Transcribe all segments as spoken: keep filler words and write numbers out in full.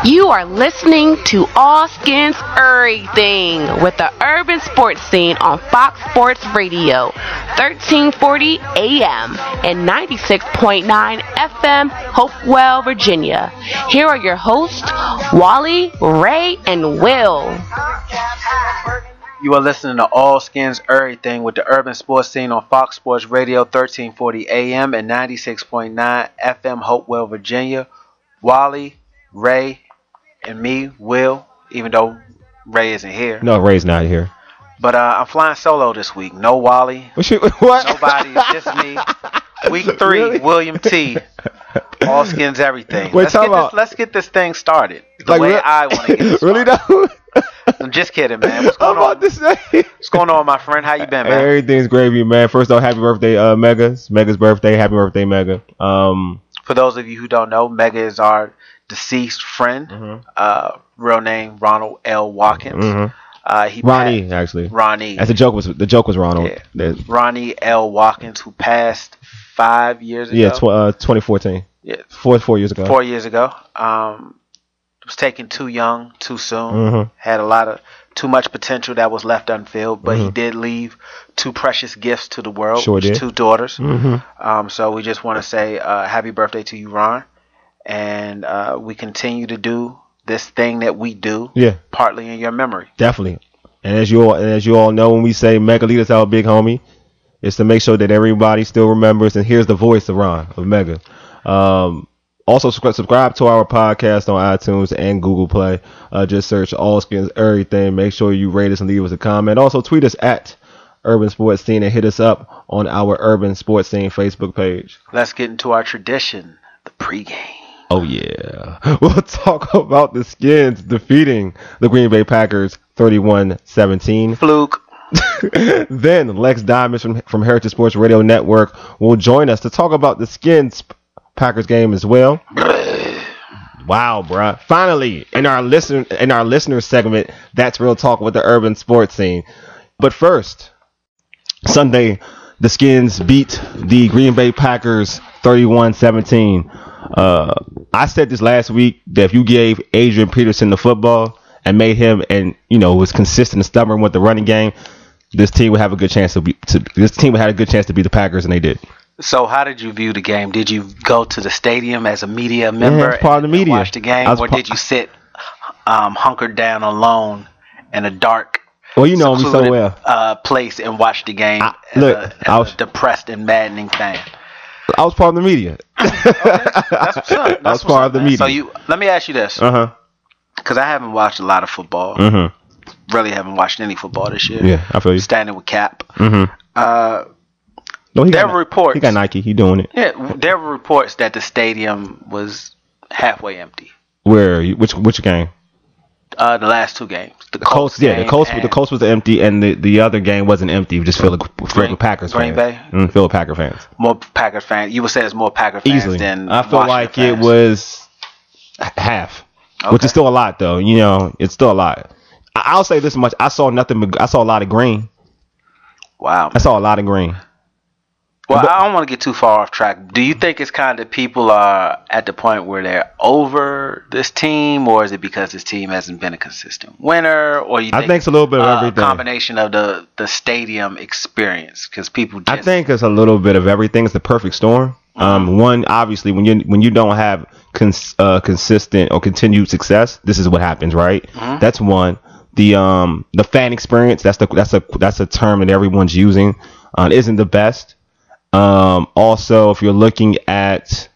You are listening to All Skins Everything with the urban sports scene on Fox Sports Radio, thirteen forty A M and ninety-six point nine F M, Hopewell, Virginia. Here are your hosts, Wally, Ray, and Will. You are listening to All Skins Everything with the urban sports scene on Fox Sports Radio, thirteen forty A M and ninety-six point nine F M, Hopewell, Virginia. Wally, Ray, and me, Will, even though Ray isn't here. No, Ray's not here. But uh, I'm flying solo this week. No Wally. What? You, what? Nobody. It's just me. Week three, Really? William T. All Skins Everything. Wait, let's, talk get about, this, let's get this thing started the like, way really? I want to get it started. Really though? I'm just kidding, man. What's I'm going on? about to say. What's going on, my friend? How you been, man? Everything's gravy, man. First off, happy birthday, uh, Mega. It's Mega's birthday. Happy birthday, Mega. Um, For those of you who don't know, Mega is our deceased friend. Mm-hmm. Uh, real name Ronald L. Watkins. Mm-hmm. Uh, he Ronnie, passed, actually. Ronnie. As the joke was, the joke was Ronald. Yeah. The- Ronnie L. Watkins, who passed five years ago. yeah, tw- uh, twenty fourteen. Yeah, Four, four years ago. four years ago. Um, was taken too young, too soon. Mm-hmm. Had a lot of too much potential that was left unfilled, but Mm-hmm. he did leave two precious gifts to the world. Sure did. Two daughters. Mm-hmm. Um, so we just want to say uh, happy birthday to you, Ron, and uh, we continue to do this thing that we do. Yeah. Partly in your memory. Definitely. And as you all, and as you all know, when we say Mega lead us our big homie, it's to make sure that everybody still remembers and hears the voice of Ron, of Mega. Um, also, subscribe, subscribe to our podcast on iTunes and Google Play. Uh, just search All Skins Everything. Make sure you rate us and leave us a comment. Also, tweet us at Urban Sports Scene and hit us up on our Urban Sports Scene Facebook page. Let's get into our tradition, the pregame. Oh, yeah. We'll talk about the Skins defeating the Green Bay Packers thirty-one seventeen. Fluke. Then Lex Diamonds from, from Heritage Sports Radio Network will join us to talk about the Skins Packers game as well. Wow, bruh. Finally, in our listen in our listener segment, that's Real Talk with the Urban Sports Scene. But first, Sunday, the Skins beat the Green Bay Packers thirty-one seventeen. Uh, I said this last week that if you gave Adrian Peterson the football and made him, and you know, was consistent and stubborn with the running game, this team would have a good chance to be. To, this team would have a good chance to beat the Packers, and they did. So, how did you view the game? Did you go to the stadium as a media member Yeah, I was part of the and, media. and watch the game, I was or pa- did you sit um, hunkered down alone in a dark, Well, you know me so secluded, well. uh, place and watch the game I- as, look, a, as I was- a depressed and maddening fan? I was part of the media. That's what's up. That's I was what's part up, of the man. media. So you, let me ask you this, Uh huh. because I haven't watched a lot of football. Mm-hmm. Really haven't watched any football this year. Yeah, I feel you. Standing with Cap. Mm-hmm. Uh, No, he there got, were reports. He got Nike. He doing it. Yeah, there were reports that the stadium was halfway empty. Where? You- Which which game? Uh, the last two games. The, The Colts. Yeah, the game Colts. and The Colts was empty, and the, the other game wasn't empty. Just filled with, filled with Packers Green fans. Bay? Mm, filled with Packer fans. More Packers fans. You would say it's more Packer fans Easily. than I feel Washington like fans. it was h- half, which Okay. is still a lot, though. You know, it's still a lot. I- I'll say this much: I saw nothing. But I saw a lot of green. Wow. I saw a lot of green. Well, I don't want to get too far off track. Do you think it's kind of people are at the point where they're over this team, or is it because this team hasn't been a consistent winner, or you? I Think think it's a little bit of uh, everything. A combination of the the stadium experience, because people. Just, I think it's a little bit of everything. It's the perfect storm. Um, one, obviously, when you when you don't have cons- uh, consistent or continued success, this is what happens, right? Mhm. That's one. The um the fan experience. That's the that's a that's a term that everyone's using. Uh, isn't the best. Um, also, if you're looking at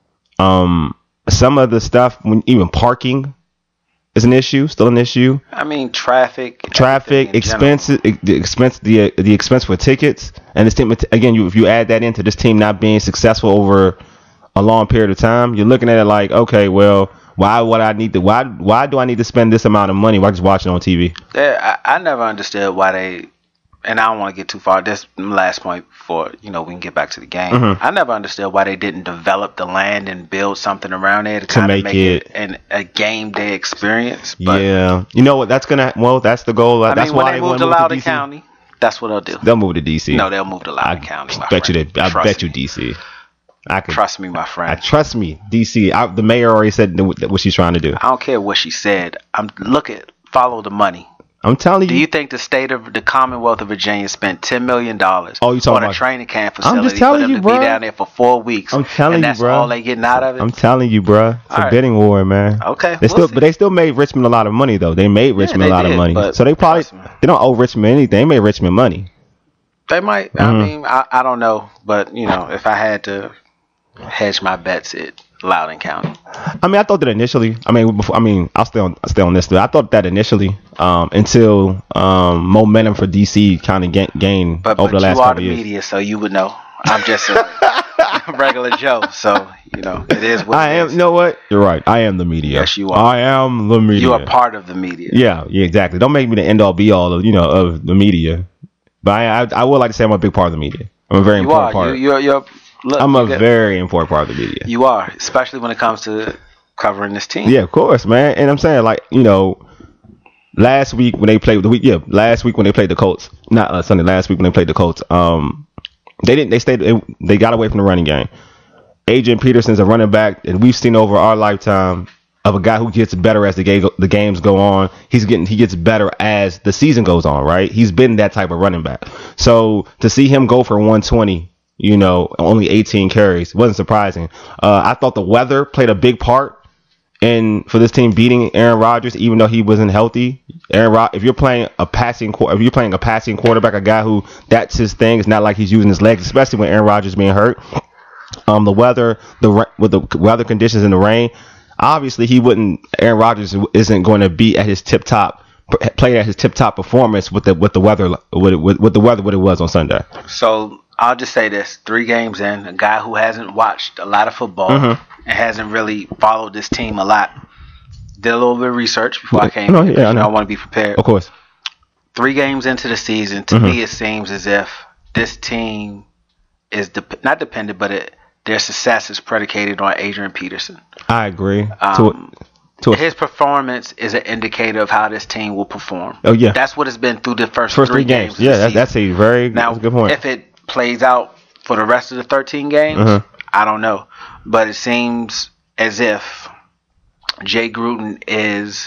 um some of the stuff, when even parking is an issue, still an issue. I mean, traffic. Traffic, everything in general. expenses, the expense, the the expense for tickets, and this team again. You if you add that into this team not being successful over a long period of time, you're looking at it like, okay, well, why would I need to? Why why do I need to spend this amount of money while just watching on T V? Yeah, I, I never understood why they, and I don't want to get too far. This last point before you know we can get back to the game. Mm-hmm. I never understood why they didn't develop the land and build something around there to, To kind make of make it- it, an, a game day experience. But, Yeah, you know what? That's gonna. Well, that's the goal. I that's mean, why when they move to wanna Loudoun D C. County, that's what they'll do. They'll move to D C. No, they'll move to I Loudoun County. my bet you friend. they. I Trust bet you me. D C. I can Trust me, my friend. I trust me. D C, I, the mayor already said what she's trying to do. I don't care what she said. I'm look at follow the money. I'm telling you. Do you think the state of the Commonwealth of Virginia spent ten million dollars oh, you talking on a about, training camp facility I'm just telling for them you, to bro. be down there for four weeks? I'm telling and you, that's bro. all they getting out of it? I'm telling you, bro. It's all a right. bidding war, man. Okay, they we'll still, see. but they still made Richmond a lot of money, though. They made Richmond yeah, they a lot did, of money, so they probably they don't owe Richmond anything. They made Richmond money. They might. Mm-hmm. I mean, I, I don't know, but you know, if I had to hedge my bets, it Loudoun County. I mean, I thought that initially. I mean, before, I mean, I'll stay on I'll stay on this. Though. I thought that initially, um, until um, momentum for D C kind of gain, gained but, over but the last you are couple the years. media, so you would know. I'm just a regular Joe, so you know it is what I it am. is. You know what? You're right. I am the media. Yes, you are. I am the media. You are part of the media. Yeah, yeah, exactly. Don't make me the end all be all of you know of the media. But I, I, I would like to say I'm a big part of the media. I'm a very You important are. part. You, you're. You're. Look, I'm a you get, very important part of the media. You are, especially when it comes to covering this team. Yeah, of course, man. And I'm saying, like, you know, last week when they played the week, yeah, last week when they played the Colts, not uh, Sunday, last week when they played the Colts, um, they didn't, they stayed, they, they got away from the running game. Adrian Peterson's a running back, and we've seen over our lifetime of a guy who gets better as the game the games go on. He's getting he gets better as the season goes on, right? He's been that type of running back. So to see him go for one twenty. You know, only eighteen carries. Wasn't surprising. Uh, I thought the weather played a big part in for this team beating Aaron Rodgers, even though he wasn't healthy. Aaron Rod- if you're playing a passing, if you're playing a passing quarterback, a guy who that's his thing. It's not like he's using his legs, especially when Aaron Rodgers is being hurt. Um, the weather, the with the weather conditions and the rain, obviously he wouldn't. Aaron Rodgers isn't going to be at his tip top, playing at his tip top performance with the with the weather with, with with the weather what it was on Sunday. So. I'll just say this: three games in, a guy who hasn't watched a lot of football Mm-hmm. and hasn't really followed this team a lot, did a little bit of research before I came. No, here, yeah, I you know, know. I want to be prepared. Of course. Three games into the season, to Mm-hmm. me, it seems as if this team is de- not dependent, but it, their success is predicated on Adrian Peterson. I agree. Um, to, to a, His performance is an indicator of how this team will perform. Oh, yeah. That's what it's been through the first, first three three games. games. of Yeah, the that, season. that's a very Now, that's a good point. if it plays out for the rest of the thirteen games, Mhm. I don't know. But it seems as if Jay Gruden is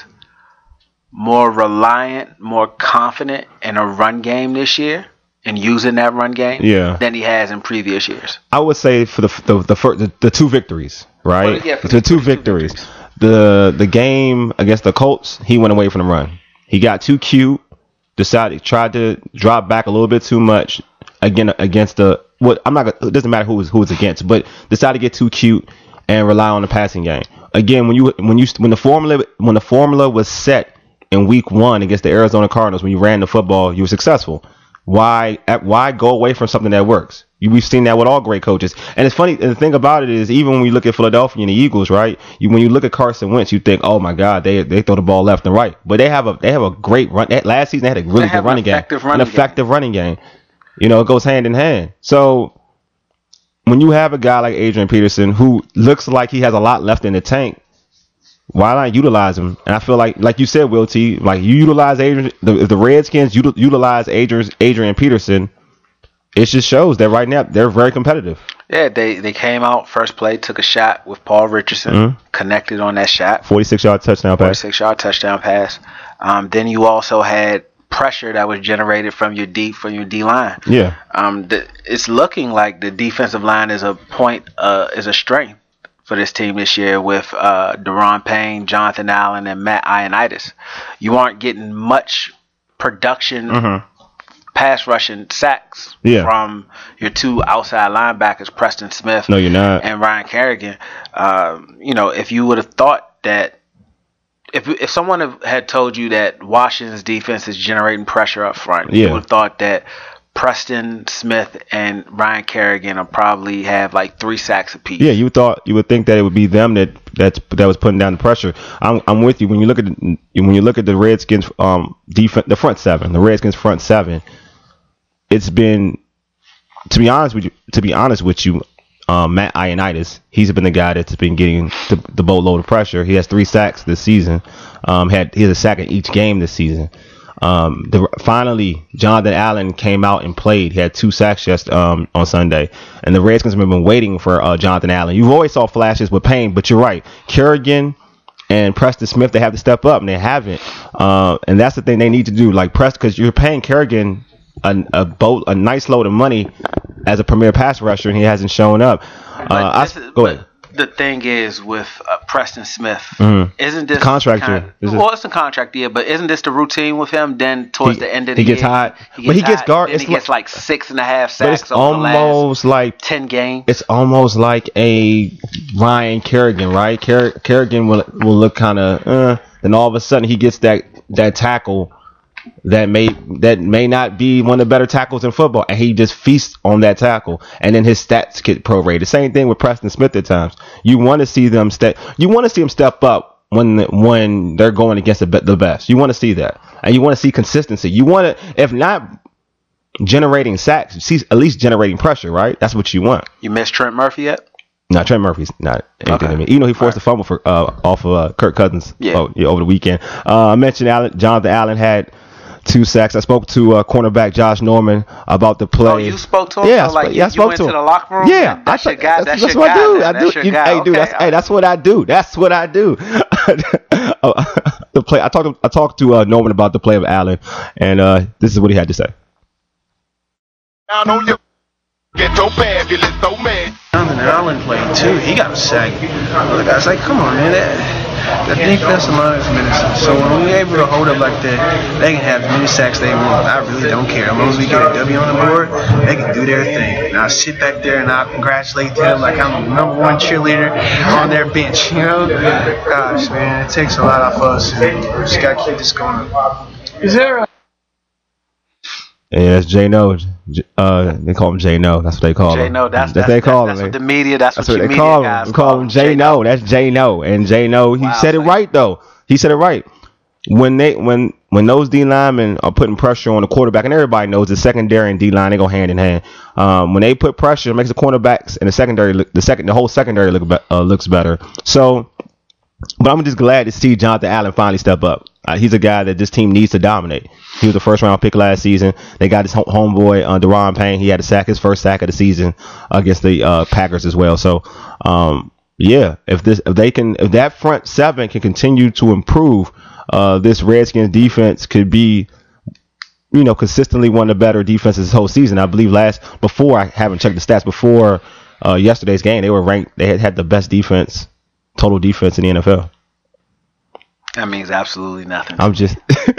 more reliant, more confident in a run game this year and using that run game Yeah. than he has in previous years. I would say for the the the, first, the, the two victories, right? Well, yeah, for the, the- two for the two victories. victories. The the game against the Colts, he went away from the run. He got too cute, decided tried to drop back a little bit too much again against the what I'm not gonna, it doesn't matter who was who was against, but decided to get too cute and rely on the passing game. Again, when you when you when the formula when the formula was set in week one against the Arizona Cardinals, when you ran the football, you were successful. Why why go away from something that works? You, we've seen that with all great coaches. And it's funny, and the thing about it is, even when we look at Philadelphia and the Eagles, right? You, when you look at Carson Wentz, you think, oh my God, they they throw the ball left and right. But they have a they have a great run. That, last season they had a really They have good running an effective game, running an effective running game. You know, it goes hand in hand. So when you have a guy like Adrian Peterson who looks like he has a lot left in the tank, why not utilize him? And I feel like, like you said, Will T, like you utilize Adrian, the, if the Redskins util, utilize Adrian, Adrian Peterson, it just shows that right now they're very competitive. Yeah, they, they came out first play, took a shot with Paul Richardson, Mhm. connected on that shot, forty-six yard touchdown pass. forty-six yard touchdown pass. Um, then you also had pressure that was generated from your D from your D line. Yeah. Um, the, it's looking like the defensive line is a point uh, is a strength for this team this year with uh, Deron Payne, Jonathan Allen, and Matt Ioannidis. You aren't getting much production, Mhm. pass rushing sacks Yeah. from your two outside linebackers, Preston Smith No, you're not. and Ryan Kerrigan. Um, you know, if you would have thought that, if if someone have- had told you that Washington's defense is generating pressure up front, Yeah. you would have thought that Preston Smith and Ryan Kerrigan will probably have like three sacks apiece. Yeah, you thought you would think that it would be them that that's that was putting down the pressure. I'm I'm with you when you look at the, when you look at the Redskins um defense, the front seven, the Redskins front seven. It's been, to be honest with you, to be honest with you, um, Matt Ioannidis, he's been the guy that's been getting the, the boatload of pressure. He has three sacks this season. Um, had he has a sack in each game this season. Um, the, finally, Jonathan Allen came out and played. He had two sacks just um, on Sunday. And the Redskins have been waiting for uh, Jonathan Allen. You've always saw flashes with Payne, but you're right. Kerrigan and Preston Smith, they have to step up, and they haven't. Uh, and that's the thing they need to do. Like, Preston, because you're paying Kerrigan a, a, boat, a nice load of money as a premier pass rusher, and he hasn't shown up. Uh, I, is, go ahead. The thing is with uh, Preston Smith, mm-hmm. isn't this contract kind year? of, well, it's a contract year, but isn't this the routine with him? Then towards he, the end of the he year, gets hot, he gets but he hot, gets guard. Then he gets like, like six and a half sacks. It's over almost the last like ten games. It's almost like a Ryan Kerrigan, right? Ker- Kerrigan will will look kind of, uh, then all of a sudden he gets that that tackle that may that may not be one of the better tackles in football, and he just feasts on that tackle, and then his stats get prorated. Same thing with Preston Smith at times. You want to see them step. You want to see them step up when when they're going against the, the best. You want to see that, and you want to see consistency. You want to, if not generating sacks, see at least generating pressure, right? That's what you want. You missed Trent Murphy yet? No, Trent Murphy's not anything Okay. to me. Even though he forced Right. a fumble for uh, off of uh, Kirk Cousins Yeah. oh, yeah, over the weekend. Uh, I mentioned Allen, Jonathan Allen had two sacks. I spoke to uh, cornerback Josh Norman about the play. Oh, you spoke to him? Yeah, So, I like, sp- you, yeah, I you spoke went to to him. the locker room? Yeah, That's I, your guy. That's, That's, that's your what guy. I do. then. I That's do. your You, guy. hey, dude, Okay. that's, hey, that's what I do. That's what I do. the play. I talked. I talked to uh, Norman about the play of Allen, and uh, this is what he had to say. Down on you. Get so fabulous, so mad. Jonathan Allen played too. He got a sack. Other guys like, come on, man. That, the defensive line is menacing. So when we're able to hold up like that, they can have as many sacks they want. I really don't care. As long as we get a W on the board, they can do their thing. And I'll sit back there and I'll congratulate them like I'm the number one cheerleader on their bench. You know, gosh, man, it takes a lot off us. And we just got to keep this going. Is there a Yeah, that's J No. Uh, they call him J No. That's what they call J him. No, that's, what that's, they that's, call that's him. what the media, that's, That's what what your they media call guys him. We call him J No. That's J No, and J No. He Wow, said it like- right though. He said it right. When they when when those D linemen are putting pressure on the quarterback, and everybody knows the secondary and D line they go hand in hand. Um, when they put pressure, it makes the cornerbacks and the secondary look, the second the whole secondary look be, uh, looks better. So, but I'm just glad to see Jonathan Allen finally step up. Uh, he's a guy that this team needs to dominate. He was the first round pick last season. They got his home, homeboy, uh, Deron Payne. He had a sack, his first sack of the season against the uh, Packers as well. So, um, yeah, if this, if they can, if that front seven can continue to improve, uh, this Redskins defense could be, you know, consistently one of the better defenses this whole season. I believe last, before, I haven't checked the stats, before uh, yesterday's game, they were ranked, they had had the best defense, total defense in the N F L. That means absolutely nothing. I'm just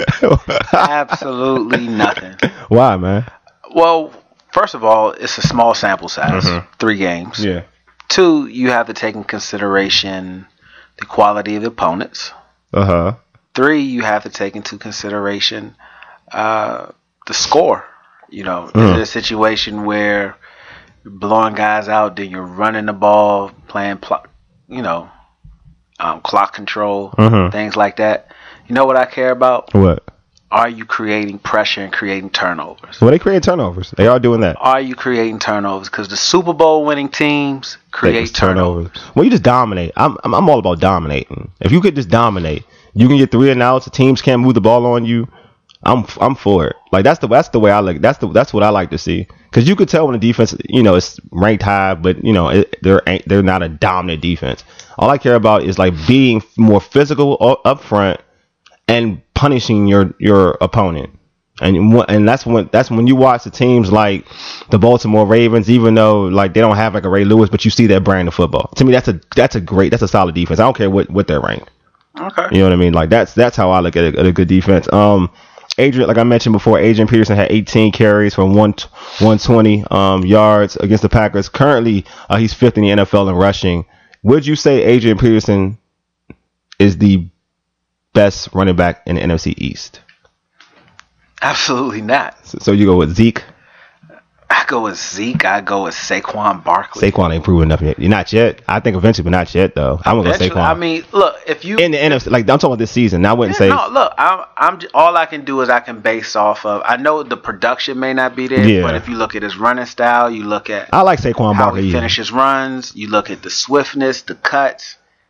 absolutely nothing. Why, man? Well, first of all, it's a small sample size, Mhm. three games. Yeah. Two, you have to take in consideration the quality of the opponents. Uh huh. Three, you have to take into consideration uh, the score. You know, Mm. is it a situation where you're blowing guys out, then you're running the ball, playing, pl- you know, um, clock control, Mhm. things like that. You know what I care about? What? Are you creating pressure and creating turnovers? Well, they create turnovers. They are doing that. Are you creating turnovers? Because the Super Bowl winning teams create It's turnovers. Well, you just dominate. I'm, I'm I'm all about dominating. If you could just dominate, you can get three and outs. The teams can't move the ball on you. I'm I'm for it. Like that's the that's the way I like. That's the that's what I like to see. Because you could tell when the defense, you know, it's ranked high, but you know it, they're ain't they're not a dominant defense. All I care about is like being more physical u- up front and punishing your your opponent. And wh- and that's when that's when you watch the teams like the Baltimore Ravens, even though like they don't have like a Ray Lewis, but you see that brand of football. To me, that's a that's a great that's a solid defense. I don't care what, what they're ranked. Okay. You know what I mean? Like that's that's how I look at a, at a good defense. Um, Adrian, like I mentioned before, Adrian Peterson had eighteen carries for one one twenty um yards against the Packers. Currently, uh, he's fifth in the N F L in rushing. Would you say Adrian Peterson is the best running back in the N F C East? Absolutely not. So, so you go with Zeke. I go with Zeke. I go with Saquon Barkley. Saquon ain't proven enough yet. You're not yet. I think eventually, but not yet though. I'm gonna go Eventually, Saquon. I mean, look, if you in the N F C, like I'm talking about this season. I wouldn't Yeah, say. no, look, I'm, I'm j- all I can do is I can base off of. I know the production may not be there, Yeah. but if you look at his running style, you look at I like Saquon how Barkley. he finishes runs, you look at the swiftness, the cuts.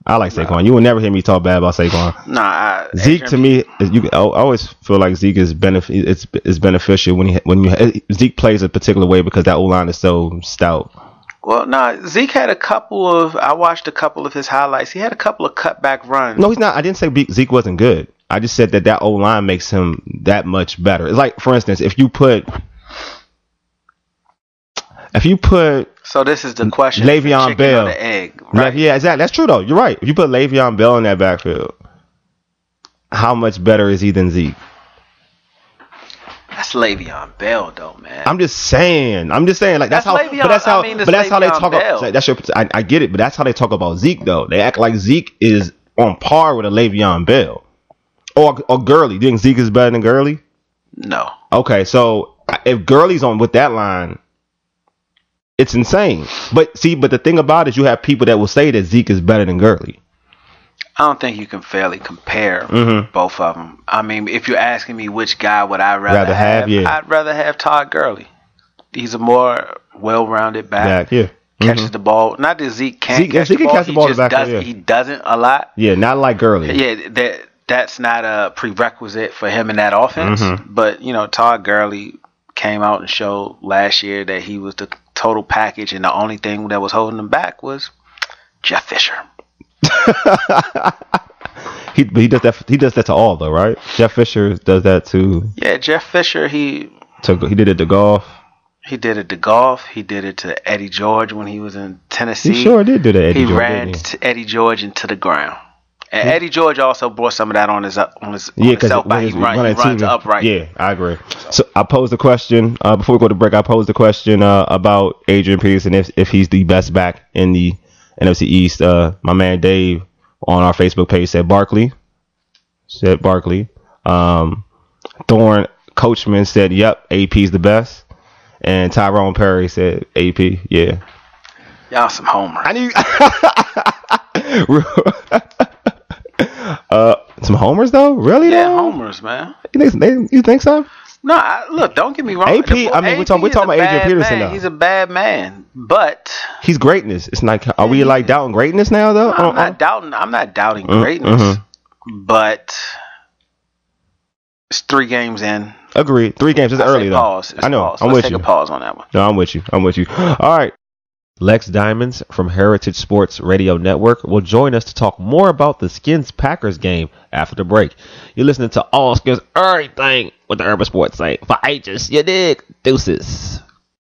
I like Saquon. You will never hear me talk bad about Saquon. Nah, I, Zeke Adrian to me, is, you I always feel like Zeke is benef- it's is beneficial when he when you Zeke plays a particular way because that O line is so stout. Well, no, nah, Zeke had a couple of. I watched a couple of his highlights. He had a couple of cutback runs. No, he's not. I didn't say Zeke wasn't good. I just said that that O line makes him that much better. It's like, for instance, if you put if you put So this is the question: Le'Veon the Bell, or the egg, right? Yeah, exactly. That's true though. You're right. If you put Le'Veon Bell in that backfield, how much better is he than Zeke? That's Le'Veon Bell, though, man. I'm just saying. I'm just saying. Like that's, That's how. Le'Veon- But that's how. I mean, but it's that's how they Le'Veon talk. Bell. About, that's your. I, I get it. But that's how they talk about Zeke, though. They act like Zeke is on par with a Le'Veon Bell, or or Gurley. Do you think Zeke is better than Gurley? No. Okay, so if Gurley's on with that line, it's insane. But see, but the thing about it is, you have people that will say that Zeke is better than Gurley. I don't think you can fairly compare Mhm. both of them. I mean, if you're asking me which guy would I rather, Rather have, have, yeah. I'd rather have Todd Gurley. He's a more well-rounded back. Back, yeah. Catches the ball. Not that Zeke can't Zeke- catch Zeke the can ball. catch the he ball in just the backfield, doesn't. yeah. He doesn't a lot. Yeah, not like Gurley. Yeah, that that's not a prerequisite for him in that offense. Mhm. But you know, Todd Gurley came out and showed last year that he was the total package, and the only thing that was holding him back was Jeff Fisher. He but he does that. He does that to all though, right? Jeff Fisher does that too. Yeah, Jeff Fisher. He To he did it to golf. he did it to golf. He did it to Eddie George when he was in Tennessee. He sure did do that. Eddie he George, ran didn't he? t- Eddie George into the ground. And Eddie George also brought some of that on his on his Yeah, on because himself by he, run, he runs upright. Yeah, I agree. So I posed the question uh, before we go to break. I posed the question uh, about Adrian Peterson if if he's the best back in the N F C East. Uh, my man Dave on our Facebook page said Barkley. Said Barkley. Um, Thorne Coachman said, "Yep, A P's the best." And Tyrone Perry said, "A P, yeah." Y'all some homers. I knew. uh, some homers though, really? Yeah, though? homers, man. You think, you think so? No, I, look, don't get me wrong. A P, The- I mean, we're A P talking- we're is talking a about Adrian bad Peterson man. now. He's a bad man, but He's greatness. It's like, are we like doubting greatness now though? I'm Uh-uh. not doubting. I'm not doubting Mm, greatness, mhm. but it's three games in. Agreed. Three games. It's I say early though. pause. It's I know. Pause. I'm Let's with take you. a pause on that one. No, I'm with you. I'm with you. All right. Lex Diamonds from Heritage Sports Radio Network will join us to talk more about the Skins Packers game after the break. You're listening to All Skins Everything with the Urban Sports site. For ages, you dig? Deuces.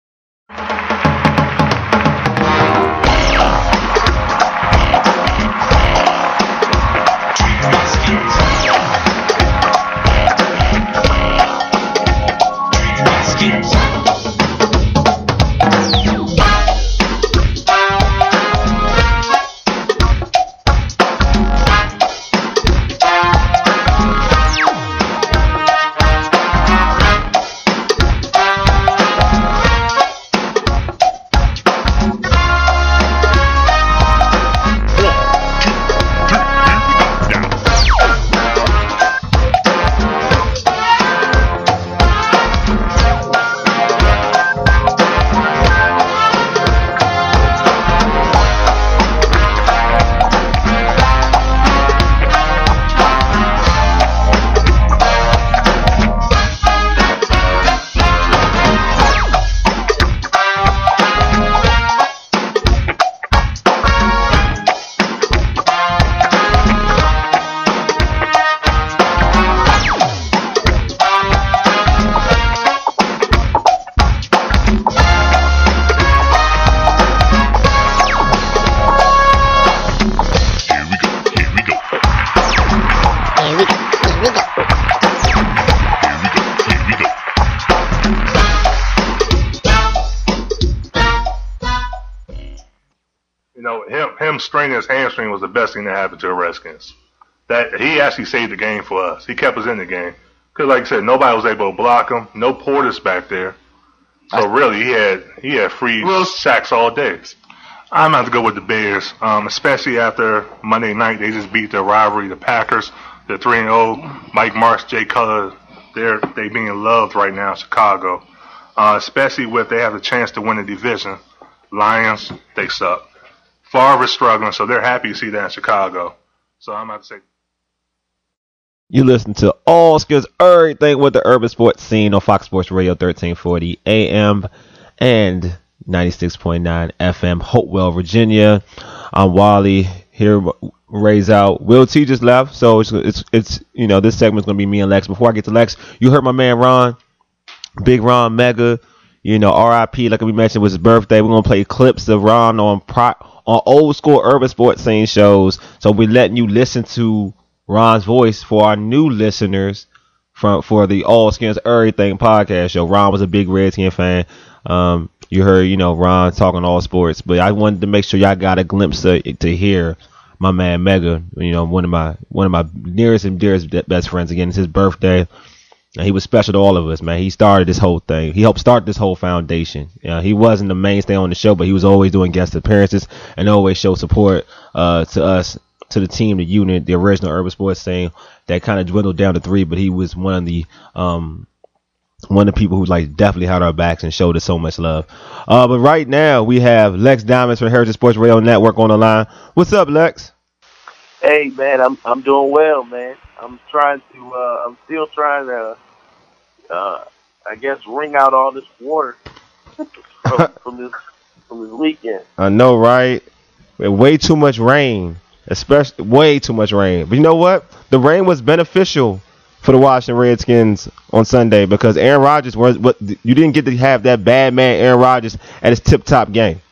You know, him him straining his hamstring was the best thing that happened to the Redskins. That he actually saved the game for us. He kept us in the game. Because, like I said, nobody was able to block him. No Portis back there. So really, he had he had free sacks all day. I'm going to go with the Bears, um, especially after Monday night. They just beat their rivalry, the Packers. They're three and oh. Mike Marks, Jay Cutler, they're they being loved right now in Chicago. Uh, especially with they have a chance to win the division. Lions, they suck. Favre's struggling, so they're happy to see that in Chicago. So I'm about to say. You listen to All Skills Everything with the Urban Sports Scene on Fox Sports Radio thirteen forty A M and ninety-six point nine F M, Hopewell, Virginia. I'm Wally here. Ray's out. Will T just left, so it's it's it's you know this segment's gonna be me and Lex. Before I get to Lex, you heard my man Ron, Big Ron Mega. You know, R I P, like we mentioned, was his birthday. We're gonna play clips of Ron on pro, on old school Urban Sports Scene shows. So we're letting you listen to Ron's voice for our new listeners from for the All Skins Everything podcast show. Ron was a big Redskin fan. Um, you heard, you know, Ron talking all sports, but I wanted to make sure y'all got a glimpse of, to hear my man Mega. You know, one of my one of my nearest and dearest best friends. Again, it's his birthday, and he was special to all of us, man. He started this whole thing. He helped start this whole foundation. You know, he wasn't the mainstay on the show, but he was always doing guest appearances and always showed support uh, to us. To the team, the unit, the original Urban Sports Scene that kind of dwindled down to three, but he was one of the um one of the people who like definitely had our backs and showed us so much love. Uh, but right now we have Lex Diamonds from Heritage Sports Radio Network on the line. What's up, Lex? Hey man, I'm I'm doing well, man. I'm trying to uh, I'm still trying to uh, I guess wring out all this water from, from this from this weekend. I know, right? Way too much rain. Especially way too much rain. But you know what? The rain was beneficial for the Washington Redskins on Sunday because Aaron Rodgers was what you didn't get to have that bad man Aaron Rodgers at his tip top game.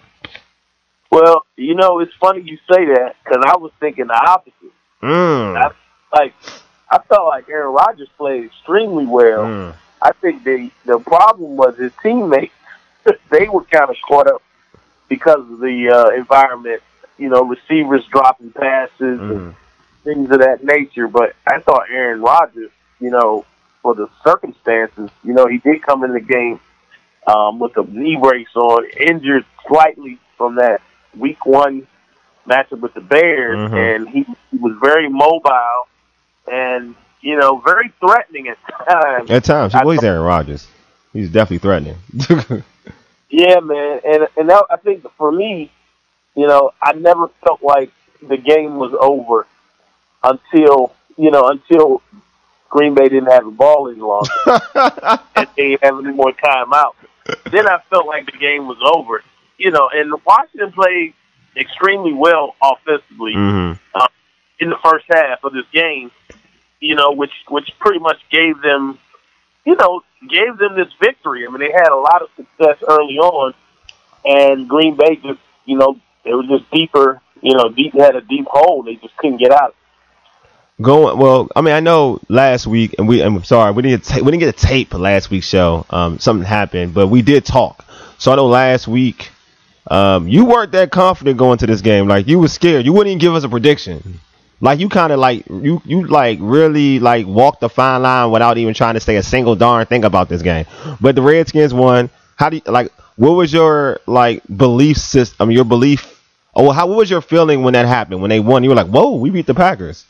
Well, you know, it's funny you say that because I was thinking the opposite. Mm. I, like I felt like Aaron Rodgers played extremely well. Mm. I think the the problem was his teammates. They were kind of caught up because of the uh, environment. You know, receivers dropping passes mm. and things of that nature. But I thought Aaron Rodgers, you know, for the circumstances, you know, he did come in the game um, with a knee brace on, injured slightly from that week one matchup with the Bears, mm-hmm. and he, he was very mobile and, you know, very threatening at times. At times. Well, he's Aaron Rodgers. He's definitely threatening. Yeah, man. And, and that, I think for me, you know, I never felt like the game was over until, you know, until Green Bay didn't have the ball any longer and they didn't have any more timeouts. Then I felt like the game was over. You know, and Washington played extremely well offensively mm-hmm. uh, in the first half of this game, you know, which, which pretty much gave them, you know, gave them this victory. I mean, they had a lot of success early on, and Green Bay just, you know, they were just deeper, you know, deep had a deep hole. They just couldn't get out. Going well, I mean, I know last week, and we, I'm sorry, we didn't ta- we didn't get a tape for last week's show. Um, something happened, but we did talk. So I know last week, um, you weren't that confident going to this game. Like you were scared. You wouldn't even give us a prediction. Like you kind of like you you like really like walked the fine line without even trying to say a single darn thing about this game. But the Redskins won. How do you like? What was your like belief system? I mean, your belief. Oh, how what was your feeling when that happened? When they won, you were like, "Whoa, we beat the Packers."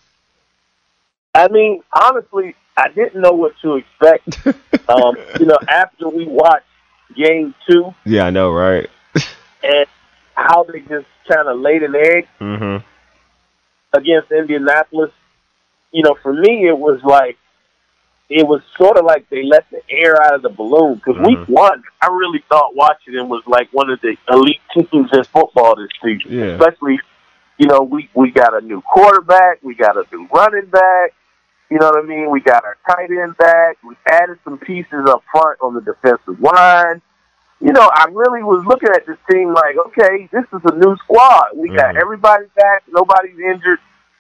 I mean, honestly, I didn't know what to expect. um, you know, after we watched Game Two, yeah, I know, right? and how they just kind of laid an egg mm-hmm. against Indianapolis. You know, for me, it was like it was sort of like they let the air out of the balloon. Because mm-hmm. week one, I really thought Washington was like one of the elite teams in football this season. Yeah. Especially, you know, we, we got a new quarterback. We got a new running back. You know what I mean? We got our tight end back. We added some pieces up front on the defensive line. You know, I really was looking at this team like, okay, this is a new squad. We got mm-hmm. everybody back. Nobody's injured.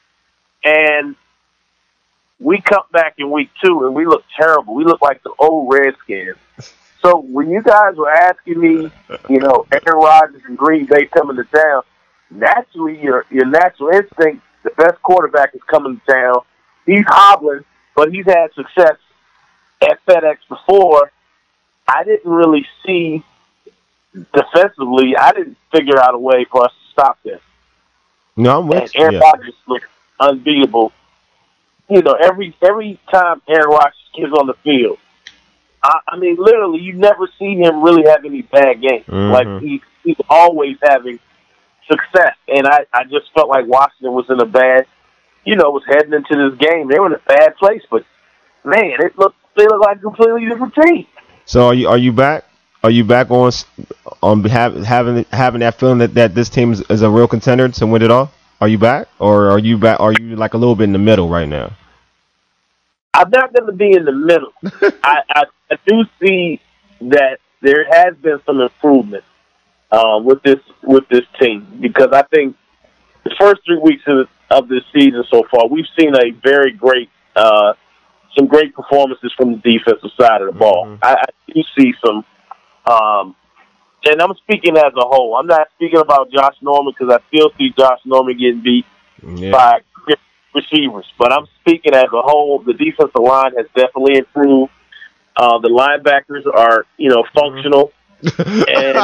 And we come back in week two, and we look terrible. We look like the old Redskins. So when you guys were asking me, you know, Aaron Rodgers and Green Bay coming to town, naturally your your natural instinct, the best quarterback is coming to town. He's hobbling, but he's had success at FedEx before. I didn't really see defensively. I didn't figure out a way for us to stop this. No, I'm with and Aaron yeah. Rodgers looked unbeatable. You know, every every time Aaron Rodgers gets on the field, I, I mean, literally, you never see him really have any bad games. Mm-hmm. Like he, he's always having success. And I, I just felt like Washington was in a bad, you know, was heading into this game. They were in a bad place, but man, it looked they look like a completely different team. So are you are you back? Are you back on on have, having having that feeling that, that this team is, is a real contender to win it all? Are you back, or are you back? Are you like a little bit in the middle right now? I'm not going to be in the middle. I, I, I do see that there has been some improvement uh, with this with this team, because I think the first three weeks of, of this season so far, we've seen a very great, uh, some great performances from the defensive side of the ball. Mm-hmm. I, I do see some, um, and I'm speaking as a whole. I'm not speaking about Josh Norman, because I still see Josh Norman getting beat yeah. by receivers. But I'm speaking as a whole. The defensive line has definitely improved. Uh, the linebackers are, you know, functional. and,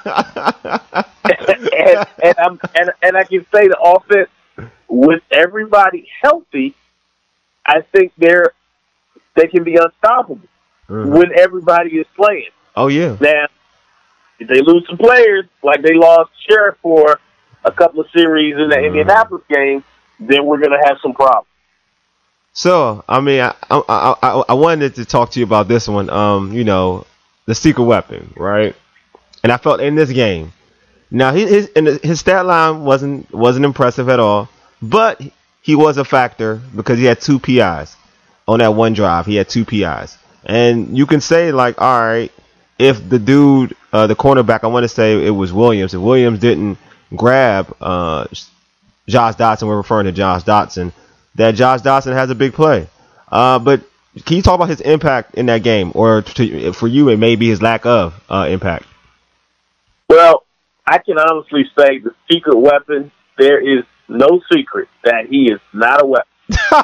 and, and, I'm, and, and I can say the offense, with everybody healthy, I think they're they can be unstoppable mm-hmm. when everybody is playing. Oh, yeah. Now, if they lose some players, like they lost Sheriff for a couple of series in the mm-hmm. Indianapolis game, then we're going to have some problems. So, I mean, I, I I I wanted to talk to you about this one. Um, you know, the secret weapon, right? And I felt in this game. Now, his his, and his stat line wasn't wasn't impressive at all, but he was a factor because he had two P Is on that one drive. He had two P Is, and you can say like, all right, if the dude, uh, the cornerback, I want to say it was Williams. If Williams didn't grab uh, Josh Dotson, we're referring to Josh Dotson. That Josh Dotson has a big play. Uh, but can you talk about his impact in that game? Or to, for you, it may be his lack of uh, impact. Well, I can honestly say the secret weapon, there is no secret that he is not a weapon.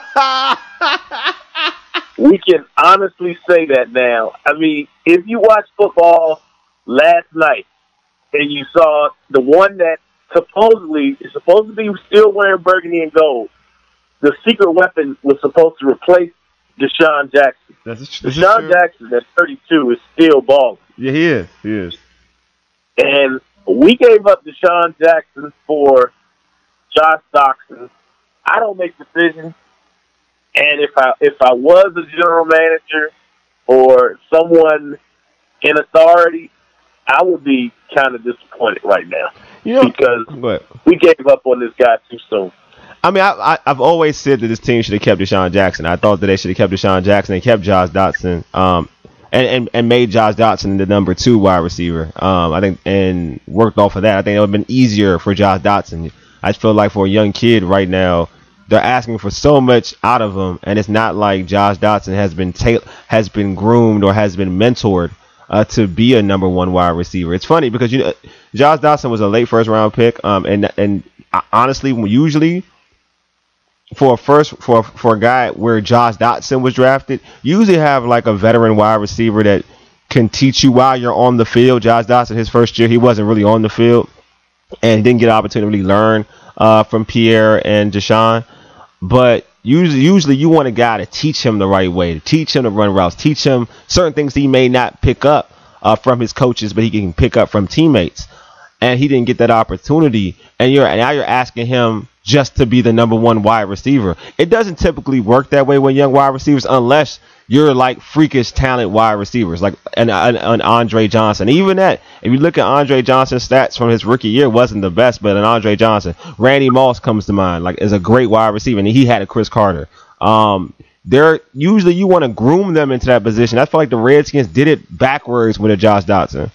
We can honestly say that now. I mean, if you watch football last night and you saw the one that supposedly is supposed to be still wearing burgundy and gold, the secret weapon was supposed to replace Deshaun Jackson. That's, that's Deshaun true. Jackson at thirty-two is still balling. Yeah, he is. He is. And we gave up Deshaun Jackson for Josh Dotson. I don't make decisions. And if I if I was a general manager or someone in authority, I would be kind of disappointed right now. You know, because what? we gave up on this guy too soon. I mean, I, I, I've always said that this team should have kept Deshaun Jackson. I thought that they should have kept Deshaun Jackson and kept Josh Dotson, um, and, and, and made Josh Dotson the number two wide receiver. Um, I think and worked off of that. I think it would have been easier for Josh Dotson. I just feel like for a young kid right now, they're asking for so much out of him, and it's not like Josh Dotson has been ta- has been groomed or has been mentored uh, to be a number one wide receiver. It's funny because you know Josh Dotson was a late first round pick, um, and and honestly, usually. For a first for for a guy where Josh Dotson was drafted, you usually have like a veteran wide receiver that can teach you while you're on the field. Josh Dotson, his first year, he wasn't really on the field and didn't get an opportunity to learn uh, from Pierre and Deshaun. But usually, usually you want a guy to teach him the right way, to teach him to run routes, teach him certain things he may not pick up uh, from his coaches, but he can pick up from teammates. And he didn't get that opportunity. And you're now you're asking him just to be the number one wide receiver. It doesn't typically work that way with young wide receivers unless you're like freakish talent wide receivers, like an, an, an Andre Johnson. Even that, if you look at Andre Johnson's stats from his rookie year, wasn't the best, but an Andre Johnson. Randy Moss comes to mind, like is a great wide receiver, and he had a Chris Carter. Um, they're usually you want to groom them into that position. I feel like the Redskins did it backwards with a Josh Dotson.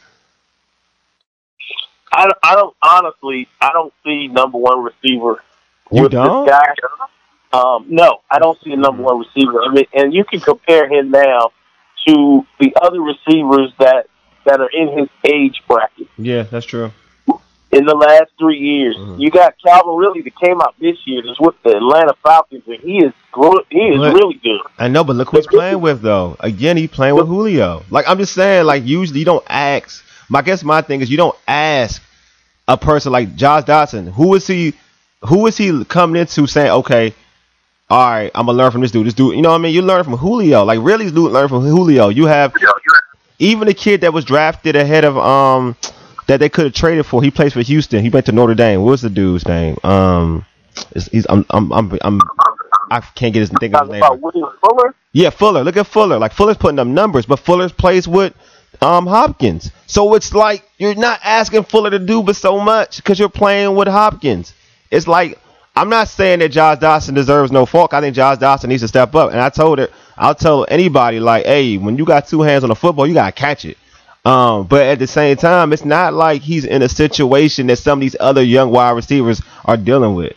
I, I don't honestly. I don't see number one receiver You with don't? this guy. Um, no, I don't see a number one receiver. I mean, and you can compare him now to the other receivers that that are in his age bracket. Yeah, that's true. In the last three years, Mhm. you got Calvin Ridley that came out this year, that's with the Atlanta Falcons, and he is good. He is But- really good. I know, but look who he's playing with, though. Again, he's playing with Julio. Like, I'm just saying, like, usually you don't ask. My guess my thing is you don't ask a person like Josh Dotson, who is he who is he coming into saying, okay, all right, I'm going to learn from this dude. This dude, you know what I mean? You learn from Julio. Like, really, dude, learn from Julio. You have even the kid that was drafted ahead of um that they could have traded for. He plays for Houston. He went to Notre Dame. What's the dude's name? Um, it's, he's I'm I'm I'm, I'm I can't get his think of his name. About William Fuller? Yeah, Fuller. Look at Fuller. Like Fuller's putting up numbers, but Fuller plays with um Hopkins. So it's like you're not asking Fuller to do but so much because you're playing with Hopkins. It's like I'm not saying that Josh Dawson deserves no fault. I think Josh Dawson needs to step up. And I told it, I'll tell anybody like, hey, when you got two hands on the football, you gotta catch it. Um, but at the same time, it's not like he's in a situation that some of these other young wide receivers are dealing with.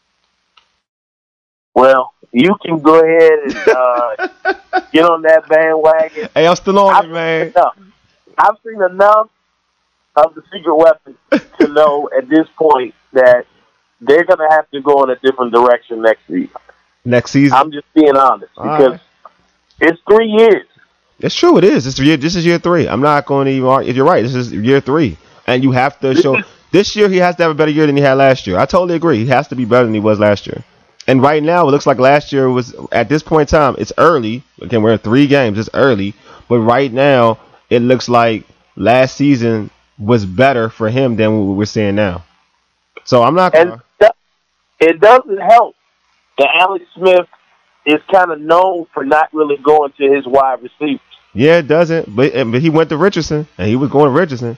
Well, you can go ahead and uh, get on that bandwagon. Hey, I'm still on I've it, man. Seen enough. I've seen enough of the secret weapons to know at this point that they're going to have to go in a different direction next season. Next season? I'm just being honest All because right. it's three years. It's true. It is. It's year, this is year three. I'm not going to even argue. You're right. This is year three. And you have to show. This year, he has to have a better year than he had last year. I totally agree. He has to be better than he was last year. And right now, it looks like last year was, at this point in time, it's early. Again, we're in three games. It's early. But right now, it looks like last season was better for him than what we're seeing now. So I'm not going to. And it doesn't help that Alex Smith is kind of known for not really going to his wide receivers. Yeah, it doesn't. But, but he went to Richardson, and he was going to Richardson.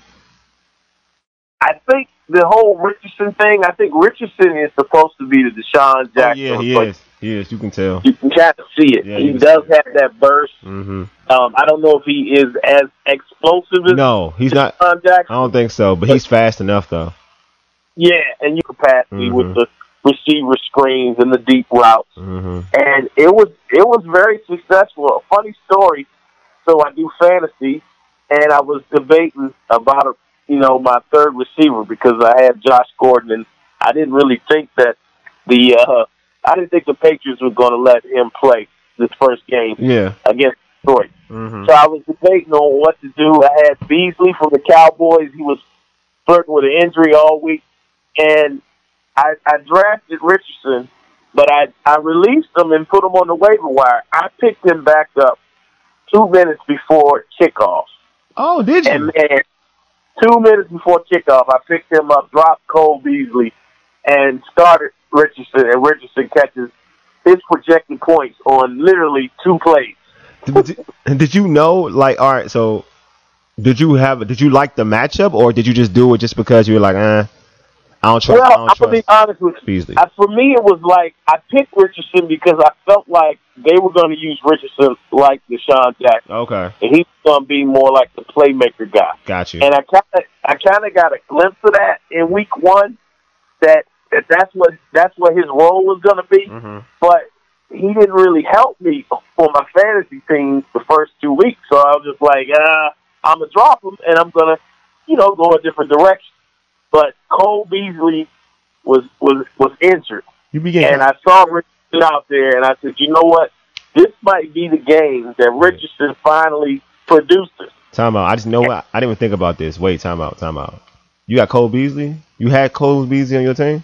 I think the whole Richardson thing, I think Richardson is supposed to be the Deshaun Jackson. Oh, yeah, he is. He is. You can tell. You can kind of see it. Yeah, he you can does see it. have that burst. Mm-hmm. Um, I don't know if he is as explosive as No, he's not. Deshaun Jackson. I don't think so, but he's fast enough, though. Yeah, and you capacity Mhm. with the receiver screens and the deep routes. Mm-hmm. And it was it was very successful. A funny story. So I do fantasy, and I was debating about a, you know my third receiver because I had Josh Gordon, and I didn't really think that the uh, I didn't think the Patriots were going to let him play this first game Yeah. against Detroit. Mm-hmm. So I was debating on what to do. I had Beasley from the Cowboys. He was flirting with an injury all week, and I, I drafted Richardson, but I, I released him and put him on the waiver wire. I picked him back up two minutes before kickoff. Oh, did you? And man, two minutes before kickoff, I picked him up, dropped Cole Beasley, and started Richardson, and Richardson catches his projected points on literally two plays. did, did, did you know, like, all right, so did you have, did you like the matchup, or did you just do it just because you were like, eh, I don't trust, I Well, don't I'm going to be trust honest with you. Beasley? I, for me, it was like I picked Richardson because I felt like they were going to use Richardson like Deshaun Jackson, Okay, and he's going to be more like the playmaker guy. got you. And I kind of, I kind of got a glimpse of that in week one. That, that that's what that's what his role was going to be. Mm-hmm. But he didn't really help me for my fantasy team the first two weeks. So I was just like, uh, I'm gonna drop him, and I'm gonna, you know, go a different direction. But Cole Beasley was was was injured, You begin. and I saw Richardson out there, and I said, you know what? This might be the game that Richardson finally produces. Time out. I just know what, I didn't even think about this. Wait, time out, time out. You got Cole Beasley? You had Cole Beasley on your team?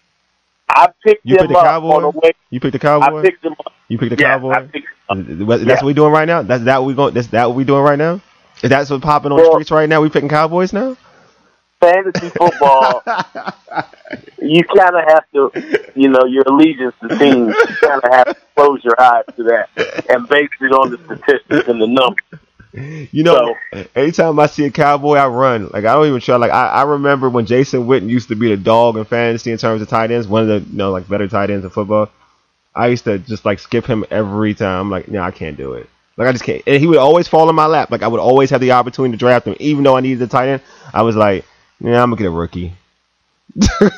I picked You him picked the up Cowboy? on the way. You picked the I Cowboy? picked him up. You picked the Yeah, Cowboy? I picked him up. That's Yeah. what we doing right now? That's that what we going that's that what we doing right now? Is that what's popping on Well- the streets right now? We picking Cowboys now? Fantasy football, you kind of have to, you know, your allegiance to teams, you kind of have to close your eyes to that and base it on the statistics and the numbers. You know, anytime I see a Cowboy, I run. Like I don't even try. Like I, I remember when Jason Witten used to be the dog in fantasy in terms of tight ends, one of the you know like better tight ends in football. I used to just like skip him every time. I'm like, no, I can't do it. Like I just can't. And he would always fall in my lap. Like I would always have the opportunity to draft him, even though I needed a tight end. I was like, yeah, I'm gonna get a rookie. Hey,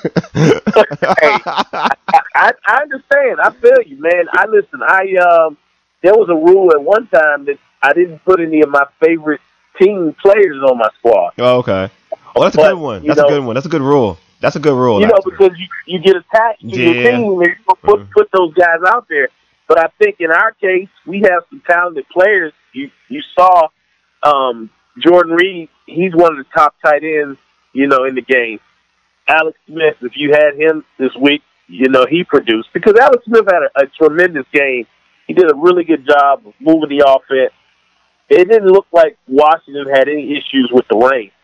I, I, I understand. I feel you, man. I listen. I um, there was a rule at one time that I didn't put any of my favorite team players on my squad. Oh, okay. Oh, that's a But, good one. you That's know- a good one. That's a good rule. That's a good rule. You know, actually. because you, you get attached to your Yeah. team and you put Mhm. put those guys out there. But I think in our case, we have some talented players. You you saw um, Jordan Reed. He's one of the top tight ends, you know, in the game. Alex Smith, if you had him this week, you know, he produced. Because Alex Smith had a, a tremendous game. He did a really good job of moving the offense. It didn't look like Washington had any issues with the rain.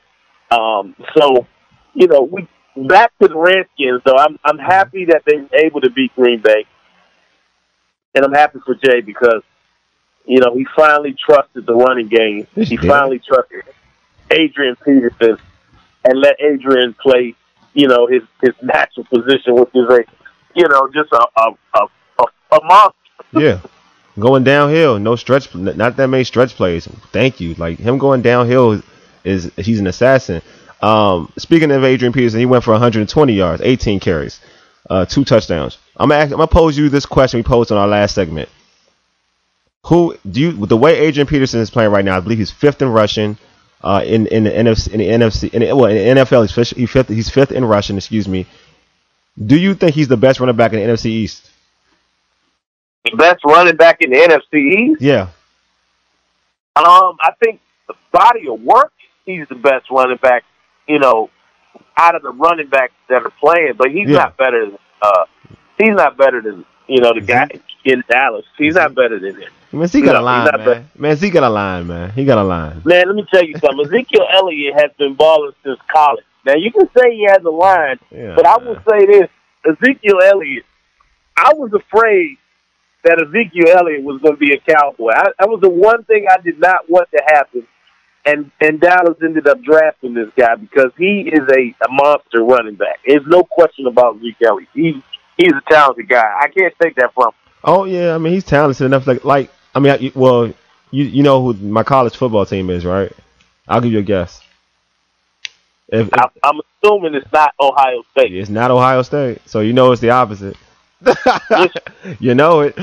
Um, so, you know, we back to the Redskins. Though I'm I'm happy that they were able to beat Green Bay, and I'm happy for Jay because you know he finally trusted the running game. He Yeah. finally trusted Adrian Peterson and let Adrian play. You know his his natural position, which is a you know just a a a, a, a monster. Yeah. Going downhill, no stretch, not that many stretch plays. Thank you. Like him going downhill is, is he's an assassin. Um, speaking of Adrian Peterson, he went for one hundred twenty yards, eighteen carries, uh, two touchdowns. I'm gonna, ask, I'm gonna pose you this question we posed on our last segment. Who do you, with the way Adrian Peterson is playing right now? I believe he's fifth in rushing. Uh, in in the N F C, in the N F C, in the, well, in the N F L, he's fifth, he's fifth. He's fifth in rushing. Excuse me. Do you think he's the best running back in the N F C East? The best running back in the N F C East? Yeah. Um, I think the body of work, he's the best running back, you know, out of the running backs that are playing. But he's Yeah. not better than uh, he's not better than you know the guy in Dallas. He's not better than him. Man, Zeke got No, a line, he's not man. better. Man, Zeke got a line, man. He got a line. Man, let me tell you something. Ezekiel Elliott has been balling since college. Now you can say he has a line, Yeah, but I man. will say this: Ezekiel Elliott. I was afraid that Ezekiel Elliott was going to be a Cowboy. I, that was the one thing I did not want to happen. And and Dallas ended up drafting this guy because he is a, a monster running back. There's no question about Zeke Elliott. He's, he's a talented guy. I can't take that from him. Oh yeah, I mean he's talented enough. Like, like I mean, I, well, you you know who my college football team is, right? I'll give you a guess. If, I, I'm assuming it's not Ohio State. it's not Ohio State, so you know it's the opposite. You know it.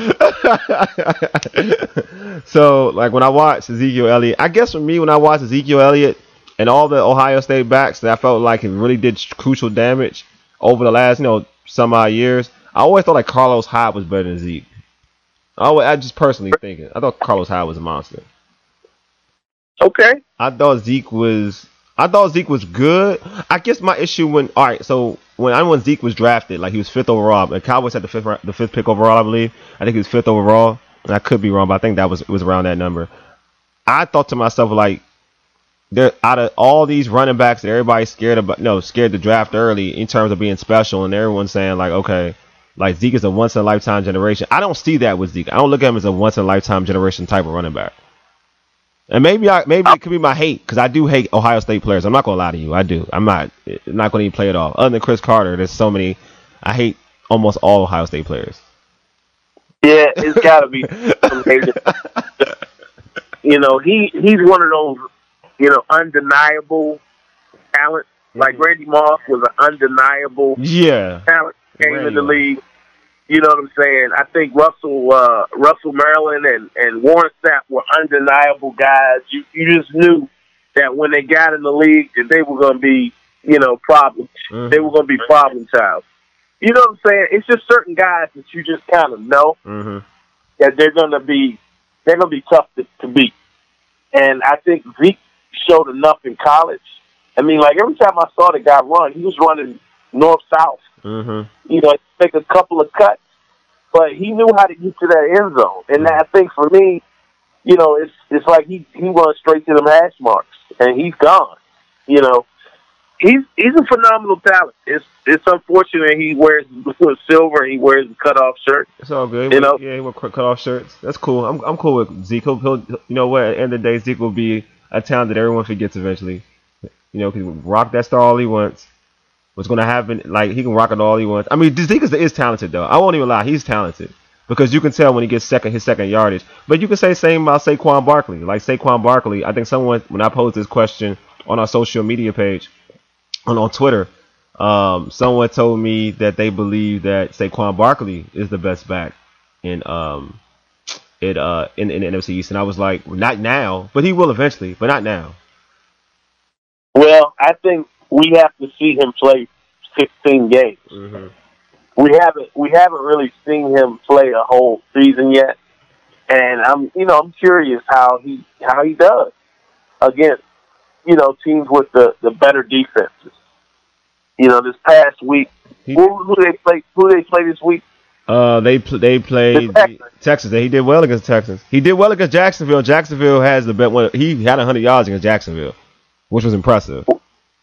So, like when I watched Ezekiel Elliott, I guess for me, when I watched Ezekiel Elliott and all the Ohio State backs that I felt like it really did crucial damage over the last, you know, some odd years, I always thought like Carlos Hyde was better than Zeke. I, always, I just personally thinking, I thought Carlos Hyde was a monster. Okay. I thought Zeke was. I thought Zeke was good. I guess my issue when all right, so when I when Zeke was drafted, like he was fifth overall, the Cowboys had the fifth the fifth pick overall, I believe. I think he was fifth overall, and I could be wrong, but I think that was it was around that number. I thought to myself like, there out of all these running backs that everybody's scared about, no, scared to draft early in terms of being special, and everyone's saying like, okay, like Zeke is a once in a lifetime generation. I don't see that with Zeke. I don't look at him as a once in a lifetime generation type of running back. And maybe I maybe it could be my hate because I do hate Ohio State players. I'm not gonna lie to you, I do. I'm not I'm not gonna even play it off. Other than Chris Carter, there's so many. I hate almost all Ohio State players. Yeah, it's got to be some haters. You know, he he's one of those, you know, undeniable talents. Like Randy Moss was an undeniable Yeah, talent came Randy in the was. league. You know what I'm saying? I think Russell uh, Russell Maryland and, and Warren Sapp were undeniable guys. You you just knew that when they got in the league that they were going to be, you know, problems. Mhm. They were going to be problem child. You know what I'm saying? It's just certain guys that you just kind of know hmm that they're going to be they're going to be tough to, to beat. And I think Zeke showed enough in college. I mean, like every time I saw the guy run, he was running north south. hmm You know, take a couple of cuts, but he knew how to get to that end zone. And I think for me, you know, it's it's like he he runs straight to them hash marks, and he's gone. You know, he's he's a phenomenal talent. It's it's unfortunate he wears silver and he wears a cutoff shirt. It's all good. You We- know? yeah, he will cut off shirts. That's cool. I'm I'm cool with Zeke. He'll, he'll you know what? At the end of the day, Zeke will be a talent that everyone forgets eventually. You know, because he can rock that star all he wants. What's going to happen, like, he can rock it all he wants. I mean, Zeke is, is talented, though. I won't even lie. He's talented. Because you can tell when he gets second his second yardage. But you can say the same about Saquon Barkley. Like, Saquon Barkley, I think someone, when I posed this question on our social media page, on, on Twitter, um, someone told me that they believe that Saquon Barkley is the best back in um it uh in, in the N F C East. And I was like, not now, but he will eventually, but not now. Well, I think we have to see him play sixteen games. Mm-hmm. We haven't we haven't really seen him play a whole season yet, and I'm you know I'm curious how he how he does against you know teams with the, the better defenses. You know, this past week, He- who, who they play? Who they play this week? Uh, they pl- they played The Texans. Texas. He did well against Texans. He did well against Jacksonville. Jacksonville has the bet. One, he had one hundred yards against Jacksonville, which was impressive.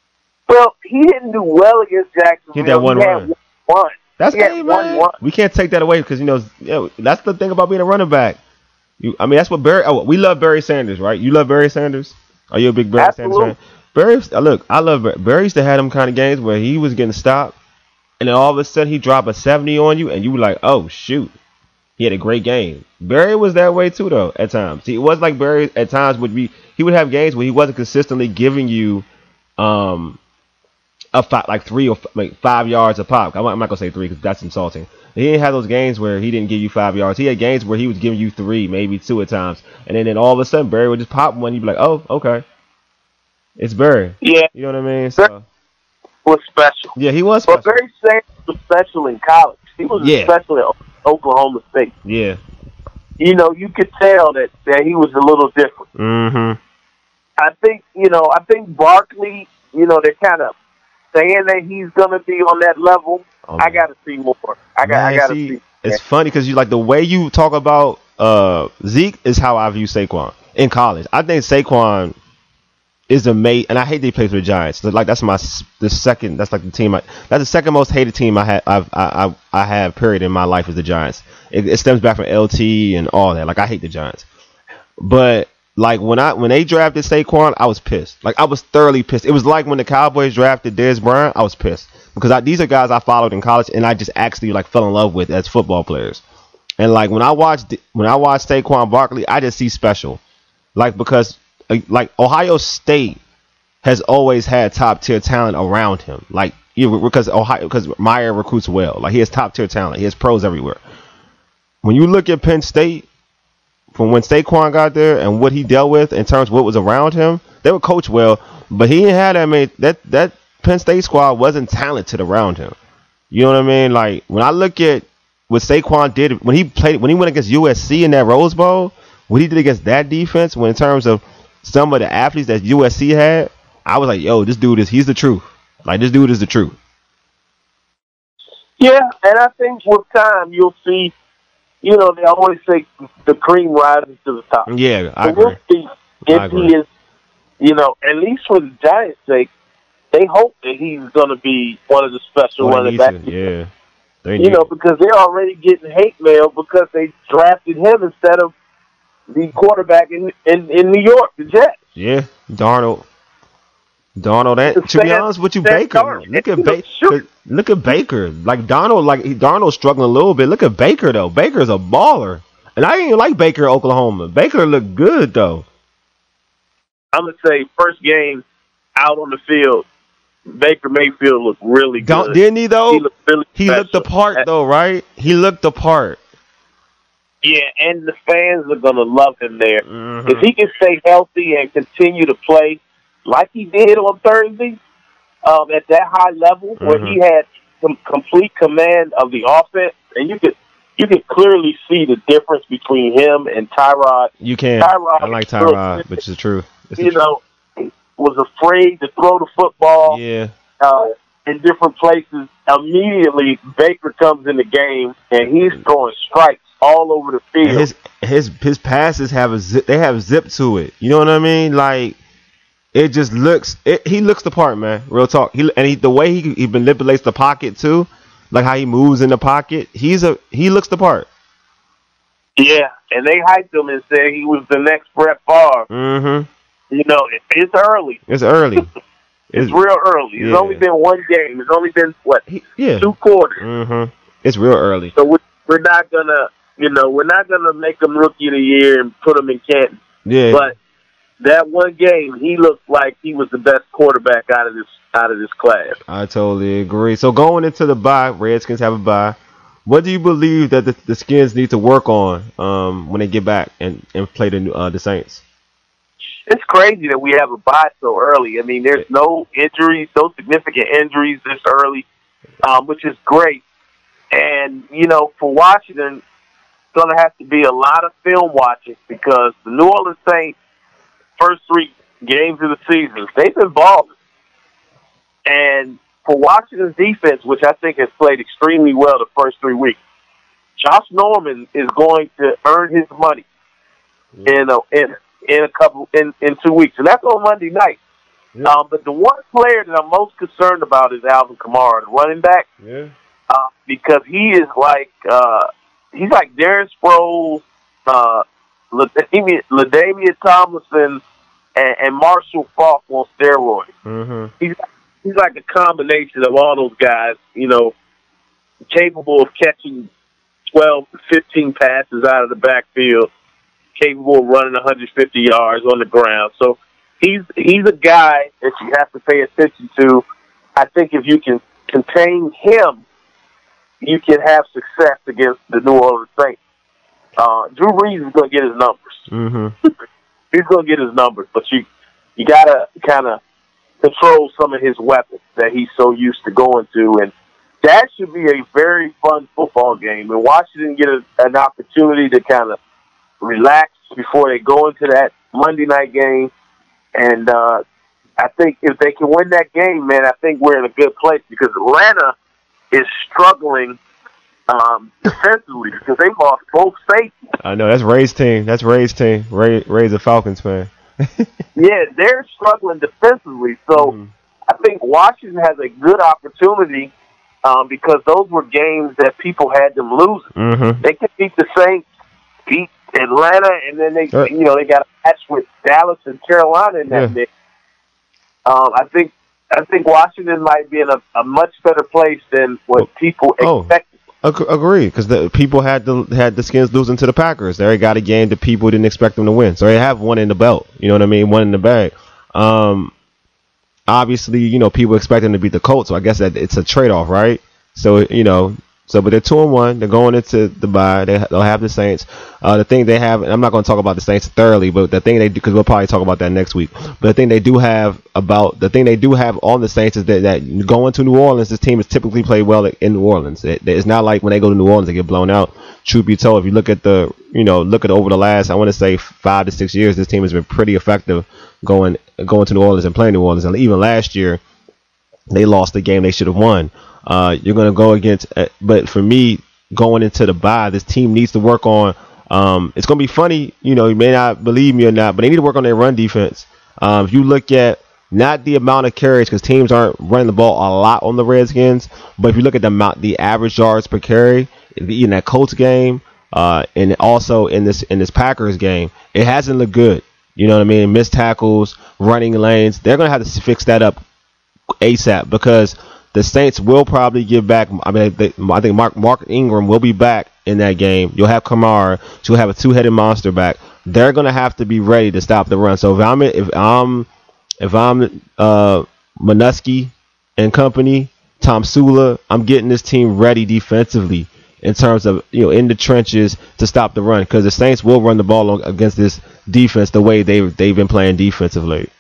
Well, he didn't do well against Jacksonville. Get that one he run. Had one run. That's he had hey, one man. run. We can't take that away because you know, you know that's the thing about being a running back. You, I mean, that's what Barry. Oh, we love Barry Sanders, right? You love Barry Sanders? Are you a big Barry Absolutely. Sanders fan? Barry, uh, look, I love Barry. Barry used to have them kind of games where he was getting stopped, and then all of a sudden he dropped a seventy on you, and you were like, oh shoot, he had a great game. Barry was that way too, though. At times, See, it was like Barry at times would be. He would have games where he wasn't consistently giving you, um. A five, like three or f- like five yards a pop. I'm not, I'm not gonna say three because that's insulting. He didn't have those games where he didn't give you five yards. He had games where he was giving you three, maybe two at times, and then, then all of a sudden Barry would just pop one. You'd be like, "Oh, okay, it's Barry." Yeah, You know what I mean? So was special. yeah, he was But special. Barry Sanders was special in college. He was Yeah. special at Oklahoma State. Yeah. You know, you could tell that, that he was a little different. Mm-hmm. I think, you know, I think Barkley, you know, they're kind of saying that he's going to be on that level. Oh, I got to see more. I got I Man, got to see, see. it's funny because you like the way you talk about uh, Zeke is how I view Saquon in college. I think Saquon is a mate, and I hate they play for the Giants. Like that's my s- the second. That's like the team. I, that's the second most hated team I have. I've, I I I have period in my life is the Giants. It, it stems back from L T and all that. Like I hate the Giants, but like when I when they drafted Saquon, I was pissed. Like I was thoroughly pissed. It was like when the Cowboys drafted Dez Bryant. I was pissed because I, these are guys I followed in college, and I just actually like fell in love with as football players. And like when I watched when I watched Saquon Barkley, I just see special, like because like Ohio State has always had top tier talent around him. Like you, because Ohio because Meyer recruits well. Like he has top tier talent. He has pros everywhere. When you look at Penn State, from when Saquon got there and what he dealt with in terms of what was around him, they were coached well, but he didn't have that many. That that Penn State squad wasn't talented around him. You know what I mean? Like when I look at what Saquon did when he played when he went against U S C in that Rose Bowl, what he did against that defense, when in terms of some of the athletes that U S C had, I was like, yo, this dude is he's the truth. Like this dude is the truth. Yeah, and I think with time you'll see. You know, they always say the cream rises to the top. Yeah, I so agree. We'll see if I agree. he is, you know, at least for the Giants' sake, they hope that he's going to be one of the special Oh, they running need backs. to, yeah. They You need know, it. because they're already getting hate mail because they drafted him instead of the quarterback in in, in New York, the Jets. Yeah, Darnold. Darnold, and, It's to be sad- honest with you, sad Baker. story. Look at You know, Baker. shoot. Look at Baker. Like Darnold, like he, Darnold's struggling a little bit. Look at Baker though. Baker's a baller, and I didn't even like Baker at Oklahoma. Baker looked good though. I'm going to say first game out on the field, Baker Mayfield looked really Don't, good. didn't he though? He looked really He looked the special. part though, right? He looked the part. Yeah, and the fans are going to love him there. Mhm. If he can stay healthy and continue to play like he did on Thursday um, at that high level where Mhm. he had some complete command of the offense, and you could you could clearly see the difference between him and Tyrod. You can. Tyrod I like was real Tyrod, good. which is true. It's the You know, was afraid to throw the football truth. Yeah. uh, in different places. Immediately, Baker comes in the game, and he's throwing strikes all over the field. And his his his passes have a zip, they have zip to it. You know what I mean? Like it just looks. It, he looks the part, man. Real talk. He and he, the way he he manipulates the pocket too, like how he moves in the pocket. He's a he looks the part. Yeah, and they hyped him and said he was the next Brett Favre. Mm-hmm. You know, it, it's early. It's early. It's real early. It's yeah. only been one game. It's only been, what, he, yeah. two quarters. Mm-hmm. It's real early. So we're, we're not going to, you know, we're not going to make him Rookie of the Year and put him in Canton. Yeah. But that one game, he looked like he was the best quarterback out of this out of this class. I totally agree. So going into the bye, Redskins have a bye. What do you believe that the, the Skins need to work on um, when they get back and, and play the uh, the Saints? It's crazy that we have a bye so early. I mean, there's no injuries, no significant injuries this early, um, which is great. And, you know, for Washington, it's going to have to be a lot of film watching because the New Orleans Saints, first three games of the season, they've been balling. And for Washington's defense, which I think has played extremely well the first three weeks, Josh Norman is going to earn his money in a, in, in a couple in, in two weeks, and that's on Monday night. Yeah. Um, but the one player that I'm most concerned about is Alvin Kamara, the running back, Yeah. uh, because he is like uh, he's like Darren Sproles, uh, LaDainian LaDainian Tomlinson, and, and Marshall Faulk on steroids. Mm-hmm. He's he's like a combination of all those guys, you know, capable of catching twelve to fifteen passes out of the backfield, capable of running one hundred fifty yards on the ground. So he's he's a guy that you have to pay attention to. I think if you can contain him, you can have success against the New Orleans Saints. Uh, Drew Brees is going to get his numbers. Mm-hmm. He's going to get his numbers, but you you got to kind of control some of his weapons that he's so used to going to, and that should be a very fun football game. And Washington get a, an opportunity to kind of relax before they go into that Monday night game. And uh, I think if they can win that game, man, I think we're in a good place because Atlanta is struggling um, defensively because they lost both safeties. I know that's Ray's team. That's Ray's team. Ray Ray's a Falcons fan. Yeah, they're struggling defensively. So Mm-hmm. I think Washington has a good opportunity um, because those were games that people had them losing. Mm-hmm. They can beat the Saints, beat Atlanta, and then they, Uh, you know, they got a match with Dallas and Carolina in that Yeah. mix. Um, I think, I think Washington might be in a, a much better place than what people Oh. expected. Ag- Agree, because the people had the had the Skins losing to the Packers. They already got a game that people didn't expect them to win, so they have one in the belt. You know what I mean? One in the bag. Um, obviously, you know people expect them to beat the Colts, so I guess that it's a trade off, right? So you know, so but they're two and one. They're going into the bye. They they'll have the Saints. Uh, the thing they have, and I'm not going to talk about the Saints thoroughly, but the thing they do, because we'll probably talk about that next week. But the thing they do have about the thing they do have on the Saints is that, that going to New Orleans, this team has typically played well in New Orleans. It, it's not like when they go to New Orleans they get blown out. Truth be told, if you look at the you know look at over the last I want to say five to six years, this team has been pretty effective going going to New Orleans and playing New Orleans. And even last year, they lost the game they should have won. Uh, you're going to go against, uh, but for me, going into the bye, this team needs to work on. Um, it's going to be funny, you know, you may not believe me or not, but they need to work on their run defense. Um, if you look at not the amount of carries, because teams aren't running the ball a lot on the Redskins, but if you look at the amount, the average yards per carry in that Colts game, uh, and also in this in this Packers game, it hasn't looked good. You know what I mean? Missed tackles, running lanes. They're going to have to fix that up ASAP because the Saints will probably get back. I mean, they, I think Mark Mark Ingram will be back in that game. You'll have Kamara. So you'll have a two-headed monster back. They're gonna have to be ready to stop the run. So if I'm if I'm if I'm uh, Manusky and company, Tom Sula, I'm getting this team ready defensively in terms of you know in the trenches to stop the run because the Saints will run the ball against this defense the way they they've been playing defensively.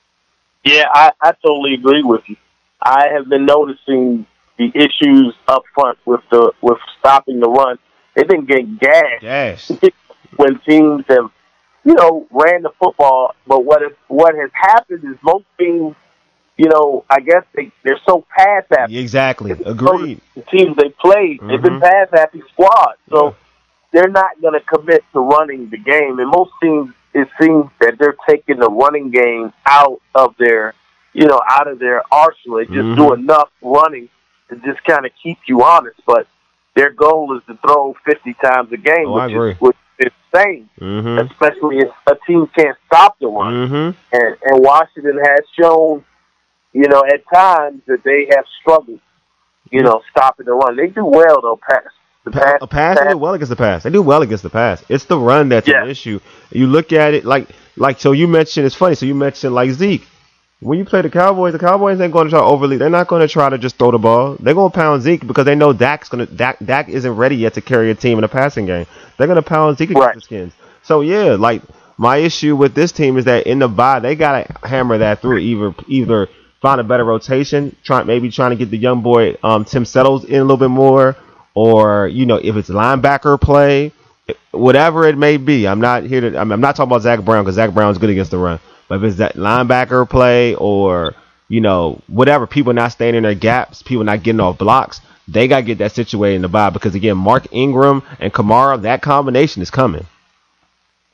Yeah, I, I totally agree with you. I have been noticing the issues up front with the with stopping the run. They've been getting gashed Yes. when teams have, you know, ran the football. But what if, what has happened is most teams, you know, I guess they they're so pass happy. Exactly. Agreed. The teams they played, they've been pass happy squads, so Yeah. they're not going to commit to running the game. And most teams, it seems that they're taking the running game out of their, you know, out of their arsenal. They just Mhm. do enough running to just kind of keep you honest. But their goal is to throw fifty times a game, Oh, I which agree. is which is insane, Mm-hmm. especially if a team can't stop the run. Mm-hmm. And, and Washington has shown, you know, at times that they have struggled, you know, stopping the run. They do well, though, pass. The Pa- a pass, they do well against the pass. They do well against the pass. It's the run that's Yeah. an issue. You look at it like, like so. You mentioned it's funny. So you mentioned like Zeke. When you play the Cowboys, the Cowboys ain't going to try overly. They're not going to try to just throw the ball. They're going to pound Zeke because they know Dak's going to Dak. Dak isn't ready yet to carry a team in a passing game. They're going to pound Zeke against Right. the Skins. So yeah, like my issue with this team is that in the bye they got to hammer that through. Either either find a better rotation, try maybe trying to get the young boy um, Tim Settles in a little bit more. Or, you know, if it's linebacker play, whatever it may be. I'm not here to, I'm, I'm not talking about Zach Brown because Zach Brown's good against the run. But if it's that linebacker play or, you know, whatever, people not staying in their gaps, people not getting off blocks, they got to get that situated in the bye. Because, again, Mark Ingram and Kamara, that combination is coming.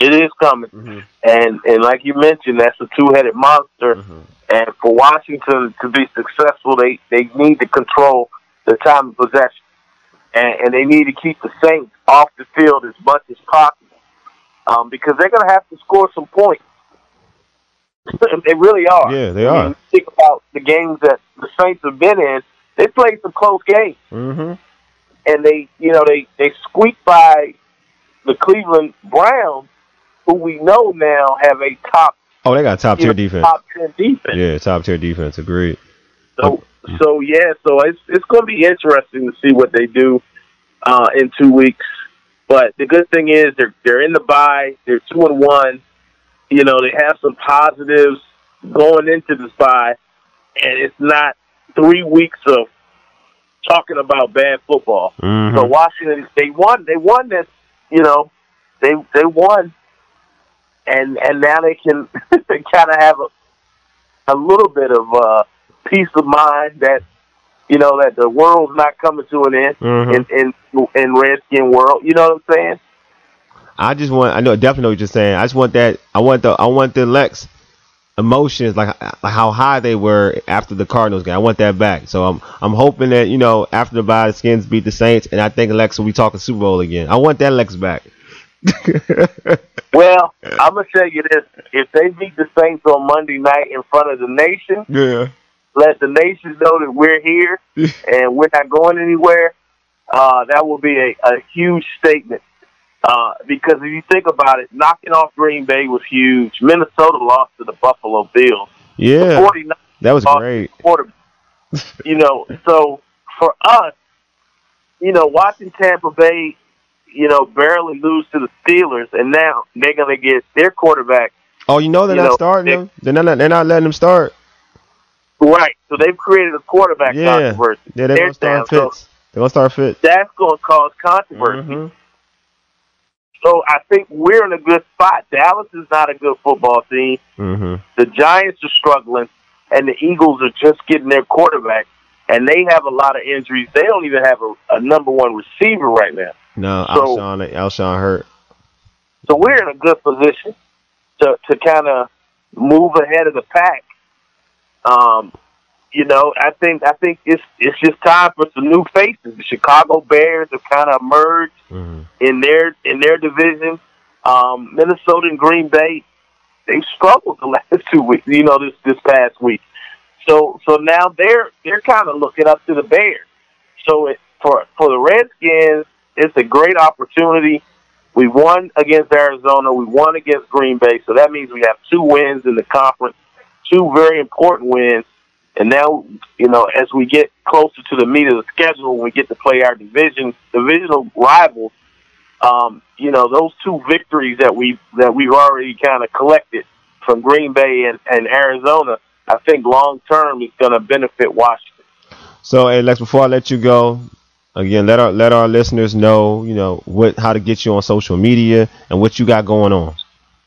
It is coming. Mm-hmm. And and like you mentioned, that's a two-headed monster. Mm-hmm. And for Washington to be successful, they, they need to control the time of possession. And, and they need to keep the Saints off the field as much as possible, um, because they're going to have to score some points. They really are. Yeah, they I are. mean, think about the games that the Saints have been in. They played some close games. Mm-hmm. And they, you know, they, they squeaked by the Cleveland Browns, who we know now have a top Oh, they got top tier you know, defense. top ten defense. Yeah, top tier defense. Agreed. So, so yeah, so it's it's going to be interesting to see what they do uh, in two weeks. But the good thing is they're they're in the bye. They're two and one. You know, they have some positives going into this bye, and it's not three weeks of talking about bad football. Mm-hmm. So Washington, they won. They won this. You know, they they won, and and now they can kind of have a a little bit of uh, peace of mind that you know that the world's not coming to an end Mhm. in in in Redskin world. You know what I'm saying? I just want. I know definitely know what you're saying. I just want that. I want the. I want the Lex emotions like, like how high they were after the Cardinals game. I want that back. So I'm I'm hoping that you know after the bye the Skins beat the Saints, and I think Lex will be talking Super Bowl again. I want that Lex back. Well, I'm gonna tell you this: if they beat the Saints on Monday night in front of the nation, Yeah. let the nation know that we're here and we're not going anywhere. Uh, that will be a, a huge statement. Uh, because if you think about it, knocking off Green Bay was huge. Minnesota lost to the Buffalo Bills. The Yeah. 49ers That was lost great. to the quarterback. You know, so for us, you know, watching Tampa Bay, you know, barely lose to the Steelers, and now they're going to get their quarterback. Oh, you know they're You not know, starting they- them. They're not. They're not letting them start. Right. So they've created a quarterback Yeah. controversy. Yeah. They're They're gonna start down. So Fitz. They're gonna start Fitz. that's going to cause controversy. Mhm. So I think we're in a good spot. Dallas is not a good football team. Mhm. The Giants are struggling, and the Eagles are just getting their quarterback, and they have a lot of injuries. They don't even have a, a number one receiver right now. No, So- Alshon. Alshon hurt. So we're in a good position to to kind of move ahead of the pack. Um, you know, I think I think it's it's just time for some new faces. The Chicago Bears have kind of emerged Mhm. in their in their division. Um, Minnesota and Green Bay, they've struggled the last two weeks. You know, this this past week. So so now they're they're kind of looking up to the Bears. So it, for for the Redskins, it's a great opportunity. We won against Arizona. We won against Green Bay. So that means we have two wins in the conference, two very important wins. And now, you know, as we get closer to the meat of the schedule, when we get to play our division divisional rivals, um, you know, those two victories that we that we've already kind of collected from Green Bay and, and Arizona, I think long term is going to benefit Washington. So, hey, Lex, before I let you go, again, let our let our listeners know, you know, what how to get you on social media and what you got going on.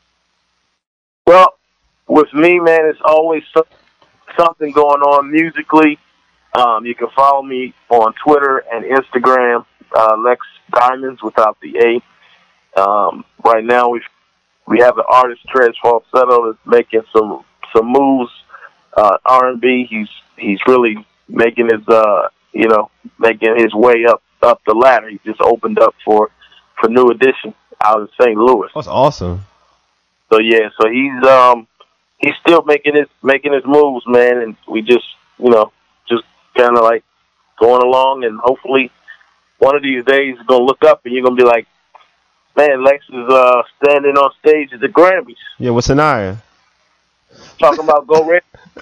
Well, with me, man, it's always so- something going on musically. Um, you can follow me on Twitter and Instagram, uh, Lex Diamonds without the A. Um, right now, we we have an artist, Trez Falsetto, that's making some some moves. Uh, R and B. He's he's really making his uh you know making his way up up the ladder. He just opened up for for New Edition out in Saint Louis. That's awesome. So yeah, so he's um he's still making his making his moves, man, and we just you know just kind of like going along, and hopefully one of these days you're gonna look up and you're gonna be like, man, Lex is uh standing on stage at the Grammys Yeah, what's Sanaya? talking about Go Red.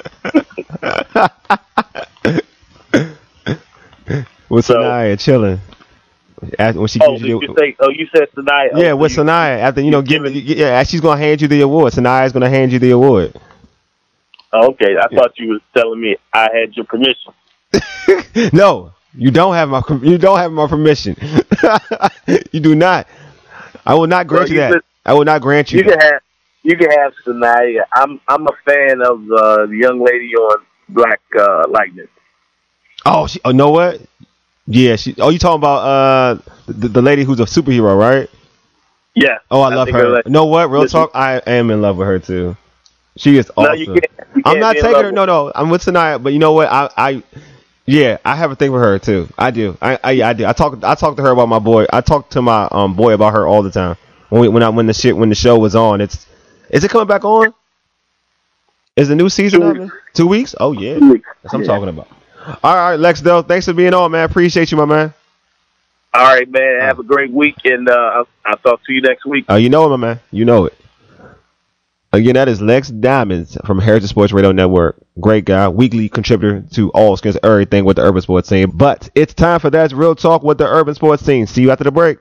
With So- Sanaya chilling. After, when she Oh, gives did you you the, say? Oh, you said tonight. yeah, oh, with so you- Sanaya. After you know, you give giving- yeah, she's gonna hand you the award. Sanaya's gonna hand you the award. Oh, okay, I thought you was telling me I had your permission. No, you don't have my you don't have my permission. You do not. I will not grant Well, you you that. could- I will not grant you. You can that. have you can have Sanaya. I'm I'm a fan of uh, the young lady on Black uh, Lightning. Oh, she, oh, know what? Yeah, she. Oh, you talking about uh the, the lady who's a superhero, right? Yeah. Oh, I love think her. like- You know what? Real Listen. talk, I am in love with her too. She is awesome. No, you can't, you I'm can't not be in taking love her. No, no. I'm with Sanaya, but you know what? I, I, yeah, I have a thing for her too. I do. I, I, I do. I talk. I talk to her about my boy. I talk to my um boy about her all the time. When we, when I when the shit when the show was on, it's is it coming back on? Is the new season Two of weeks. it? Two weeks? Oh yeah, Two weeks. that's what I'm Yeah. talking about. All right, Lex Dell, thanks for being on, man. Appreciate you, my man. All right, man. Have a great week, and uh, I'll, I'll talk to you next week. Oh, you know it, my man. You know it. Again, that is Lex Diamonds from Heritage Sports Radio Network. Great guy, weekly contributor to all skins, everything with the urban sports scene. But it's time for That's Real Talk with the urban sports scene. See you after the break.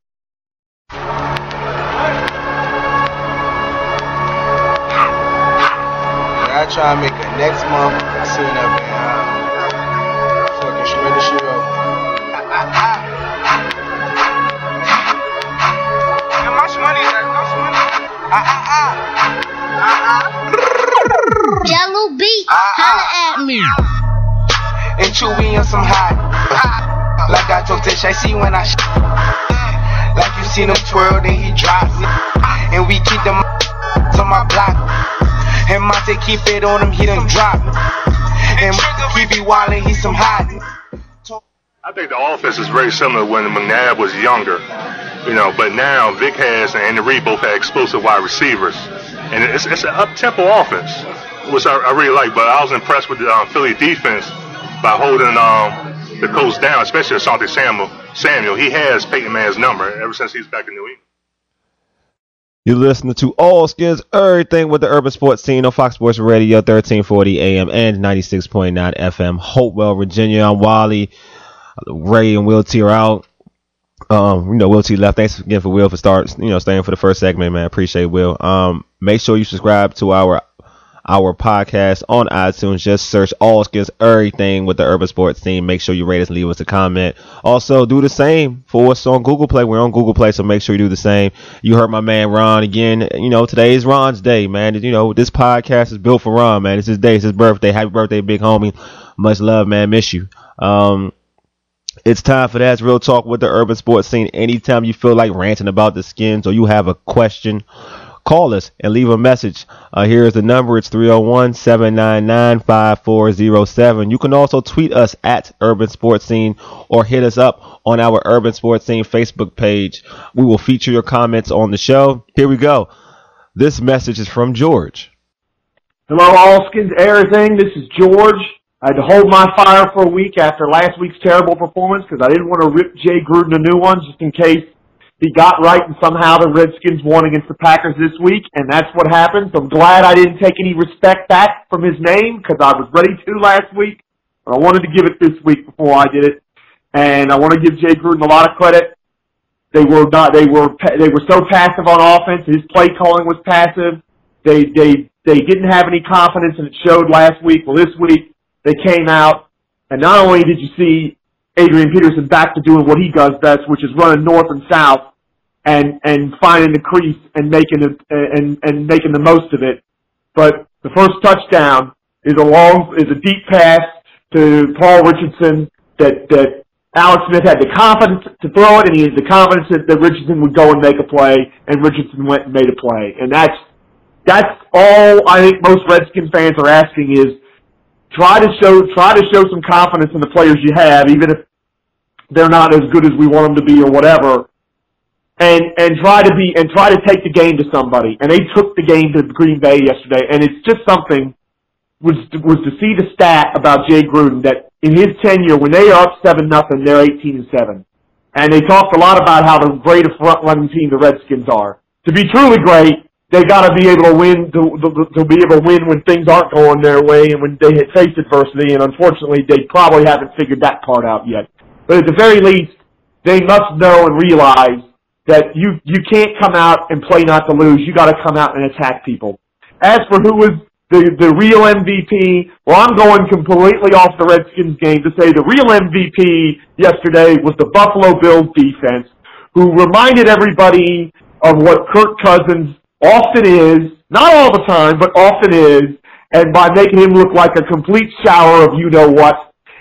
I try and make it next month soon up and uh, fucking shred the shit up. How much money is that? How much money? Ah ah ah. Jello beat, holla at me. And Chewy on some hot. Like I told Tish, I see when I sh- like you seen him twirl, then he drops it. And we keep them on my block. And Monte keep it on him, he done drop. And he be wildin', he some hot. I think the offense is very similar when McNabb was younger, you know. But now Vic has and Andy Reid both have explosive wide receivers, and it's it's an up-tempo offense, which I, I really like. But I was impressed with the um, Philly defense by holding um, the Colts down, especially Asante Samuel. Samuel, he has Peyton Manning's number ever since he's back in New England. You're listening to All Skins, everything with the urban sports scene on Fox Sports Radio, thirteen forty A M and ninety-six point nine F M, Hopewell, Virginia. I'm Wally. Ray and Will T are out. Um, you know, Will T left. Thanks again for Will for start, you know, staying for the first segment, man. Appreciate Will. Um, make sure you subscribe to our our podcast on iTunes. Just search All Skins, everything with the urban sports scene. Make sure you rate us and leave us a comment. Also, do the same for us on Google Play. We're on Google Play, so make sure you do the same. You heard my man Ron again. You know, today is Ron's day, man. You know, this podcast is built for Ron, man. It's his day. It's his birthday. Happy birthday, big homie. Much love, man. Miss you. Um, It's time for That's Real Talk with the urban sports scene. Anytime you feel like ranting about the Skins or you have a question, call us and leave a message. Uh, here's the number. It's three oh one, seven nine nine, five four oh seven. You can also tweet us at Urban Sports Scene or hit us up on our Urban Sports Scene Facebook page. We will feature your comments on the show. Here we go. This message is from George. Hello, All Skins, everything. This is George. I had to hold my fire for a week after last week's terrible performance because I didn't want to rip Jay Gruden a new one just in case he got right and somehow the Redskins won against the Packers this week, and that's what happened. So I'm glad I didn't take any respect back from his name because I was ready to last week, but I wanted to give it this week before I did it. And I want to give Jay Gruden a lot of credit. They were not. They were. They were so passive on offense. His play calling was passive. They they they didn't have any confidence, and it showed last week. Well, this week they came out, and not only did you see Adrian Peterson back to doing what he does best, which is running north and south and and finding the crease and making it and and making the most of it. But the first touchdown is a long is a deep pass to Paul Richardson that that Alex Smith had the confidence to throw it, and he had the confidence that, that Richardson would go and make a play, and Richardson went and made a play. And that's that's all I think most Redskins fans are asking is try to show try to show some confidence in the players you have, even if they're not as good as we want them to be or whatever. And and try to be and try to take the game to somebody. And they took the game to Green Bay yesterday, and it's just something was was to see the stat about Jay Gruden that in his tenure, when they are up seven nothing, they're eighteen and seven. And they talked a lot about how the great a front running team the Redskins are. To be truly great, they got to be able to win to, to to be able to win when things aren't going their way and when they had faced adversity. And unfortunately, they probably haven't figured that part out yet. But at the very least, they must know and realize that you, you can't come out and play not to lose. You got to come out and attack people. As for who was the, the real M V P, well, I'm going completely off the Redskins game to say the real M V P yesterday was the Buffalo Bills defense, who reminded everybody of what Kirk Cousins often is, not all the time, but often is, and by making him look like a complete shower of you-know-what.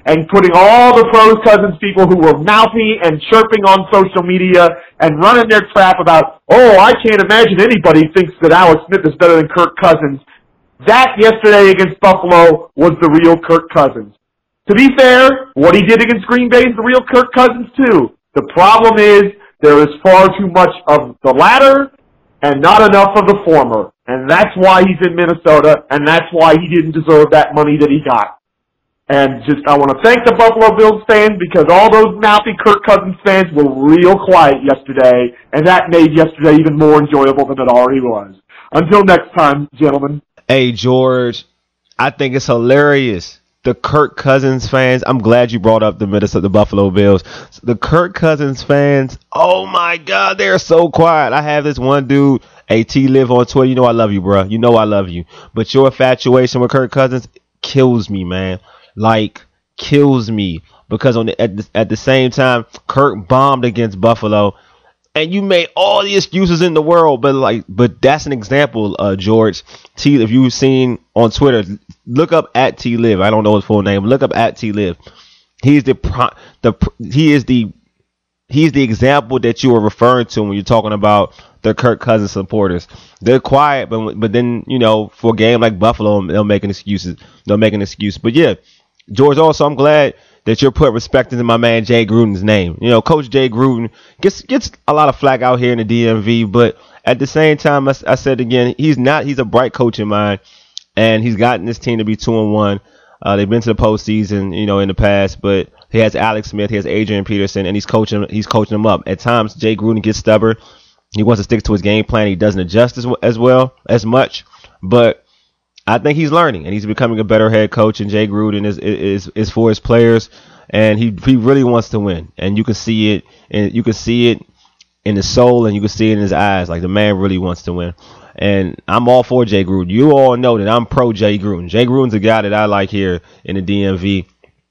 and putting all the pros Cousins people who were mouthy and chirping on social media and running their crap about, oh, I can't imagine anybody thinks that Alex Smith is better than Kirk Cousins. That yesterday against Buffalo was the real Kirk Cousins. To be fair, what he did against Green Bay is the real Kirk Cousins too. The problem is there is far too much of the latter and not enough of the former. And that's why he's in Minnesota, and that's why he didn't deserve that money that he got. And just, I want to thank the Buffalo Bills fans because all those mouthy Kirk Cousins fans were real quiet yesterday, and that made yesterday even more enjoyable than it already was. Until next time, gentlemen. Hey, George, I think it's hilarious. The Kirk Cousins fans, I'm glad you brought up the Minnesota, the Buffalo Bills. The Kirk Cousins fans, oh my God, they're so quiet. I have this one dude, hey, T-Live on Twitter. You know I love you, bro. You know I love you. But your infatuation with Kirk Cousins kills me, man. Like, kills me. Because on the, at, the, at the same time, Kirk bombed against Buffalo. And you made all the excuses in the world, but like, but that's an example, uh, George. T, if you've seen on Twitter, look up at T Live. I don't know his full name. Look up at T Live. He's the the he is the he's the example that you were referring to when you're talking about the Kirk Cousins supporters. They're quiet, but but then you know for a game like Buffalo, they'll make an excuses. They'll make an excuse. But yeah, George. Also, I'm glad that you're putting respect into my man Jay Gruden's name. You know, Coach Jay Gruden gets gets a lot of flack out here in the D M V, but at the same time, I, I said again, he's not. He's a bright coach in mine, and he's gotten this team to be two and one. Uh, they've been to the postseason, you know, in the past, but he has Alex Smith, he has Adrian Peterson, and he's coaching. He's coaching them up. At times, Jay Gruden gets stubborn. He wants to stick to his game plan. He doesn't adjust as, as well as much, but I think he's learning and he's becoming a better head coach. And Jay Gruden is is is for his players, and he he really wants to win. And you can see it, and you can see it in his soul, and you can see it in his eyes. Like the man really wants to win. And I'm all for Jay Gruden. You all know that I'm pro Jay Gruden. Jay Gruden's a guy that I like here in the D M V.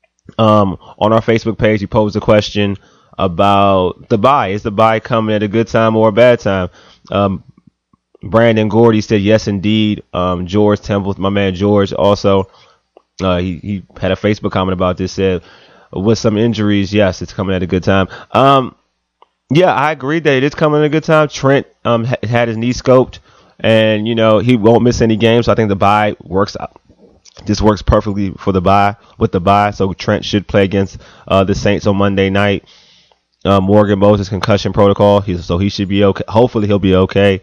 Um, on our Facebook page, he posed a question about the bye. Is the bye coming at a good time or a bad time? Um, Brandon Gordy said yes, indeed. Um, George Temple, my man George, also uh, he he had a Facebook comment about this. Said with some injuries, yes, it's coming at a good time. Um, yeah, I agree that it is coming at a good time. Trent um ha- had his knee scoped, and you know he won't miss any games. So I think the bye works out. This works perfectly for the bye with the bye. So Trent should play against uh, the Saints on Monday night. Uh, Morgan Moses concussion protocol, he's, so he should be okay. Hopefully he'll be okay.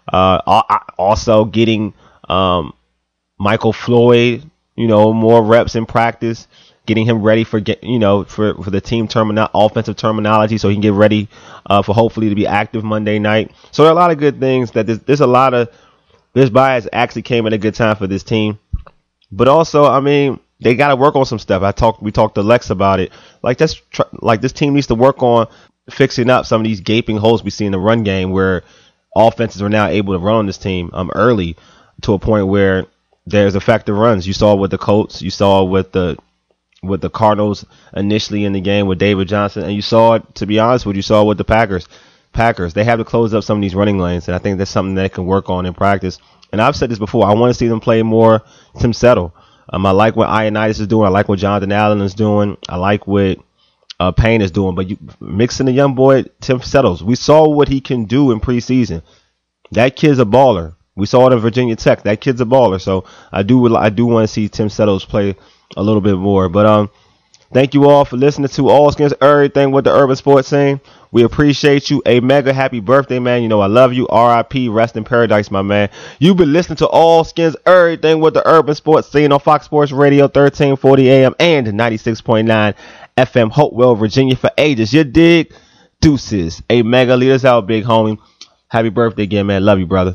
Uh, also getting um, Michael Floyd, you know, more reps in practice, getting him ready for get, you know, for, for the team termino- offensive terminology, so he can get ready uh, for hopefully to be active Monday night. So there are a lot of good things that there's, there's a lot of this bias actually came at a good time for this team, but also I mean they got to work on some stuff. I talked we talked to Lex about it. Like that's tr- like this team needs to work on fixing up some of these gaping holes we see in the run game where offenses are now able to run on this team um early to a point where there's effective runs. You saw with the Colts, you saw with the with the Cardinals initially in the game with David Johnson, and you saw it, to be honest with you, you saw it with the Packers. Packers, they have to close up some of these running lanes, and I think that's something they can work on in practice. And I've said this before, I want to see them play more Tim Settle. Um, I like what Ioannidis is doing. I like what Jonathan Allen is doing. I like what uh, Payne is doing. But you mixing the young boy Tim Settles, we saw what he can do in preseason. That kid's a baller. We saw it in Virginia Tech. That kid's a baller. So I do I do want to see Tim Settles play a little bit more. But um, thank you all for listening to All Skins Everything with the Urban Sports Scene. We appreciate you. A mega happy birthday, man. You know I love you. R I P Rest in paradise, my man. You've been listening to All Skins Everything with the Urban Sports Scene on Fox Sports Radio, thirteen forty A M and ninety-six point nine F M, Hopewell, Virginia for ages. You dig? Deuces. A mega, lead us out, big homie. Happy birthday again, man. Love you, brother.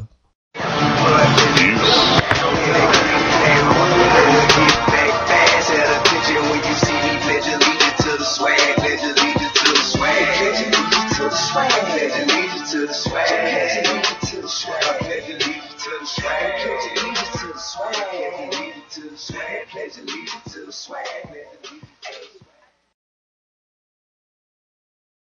Swag, pledge allegiance to the swag,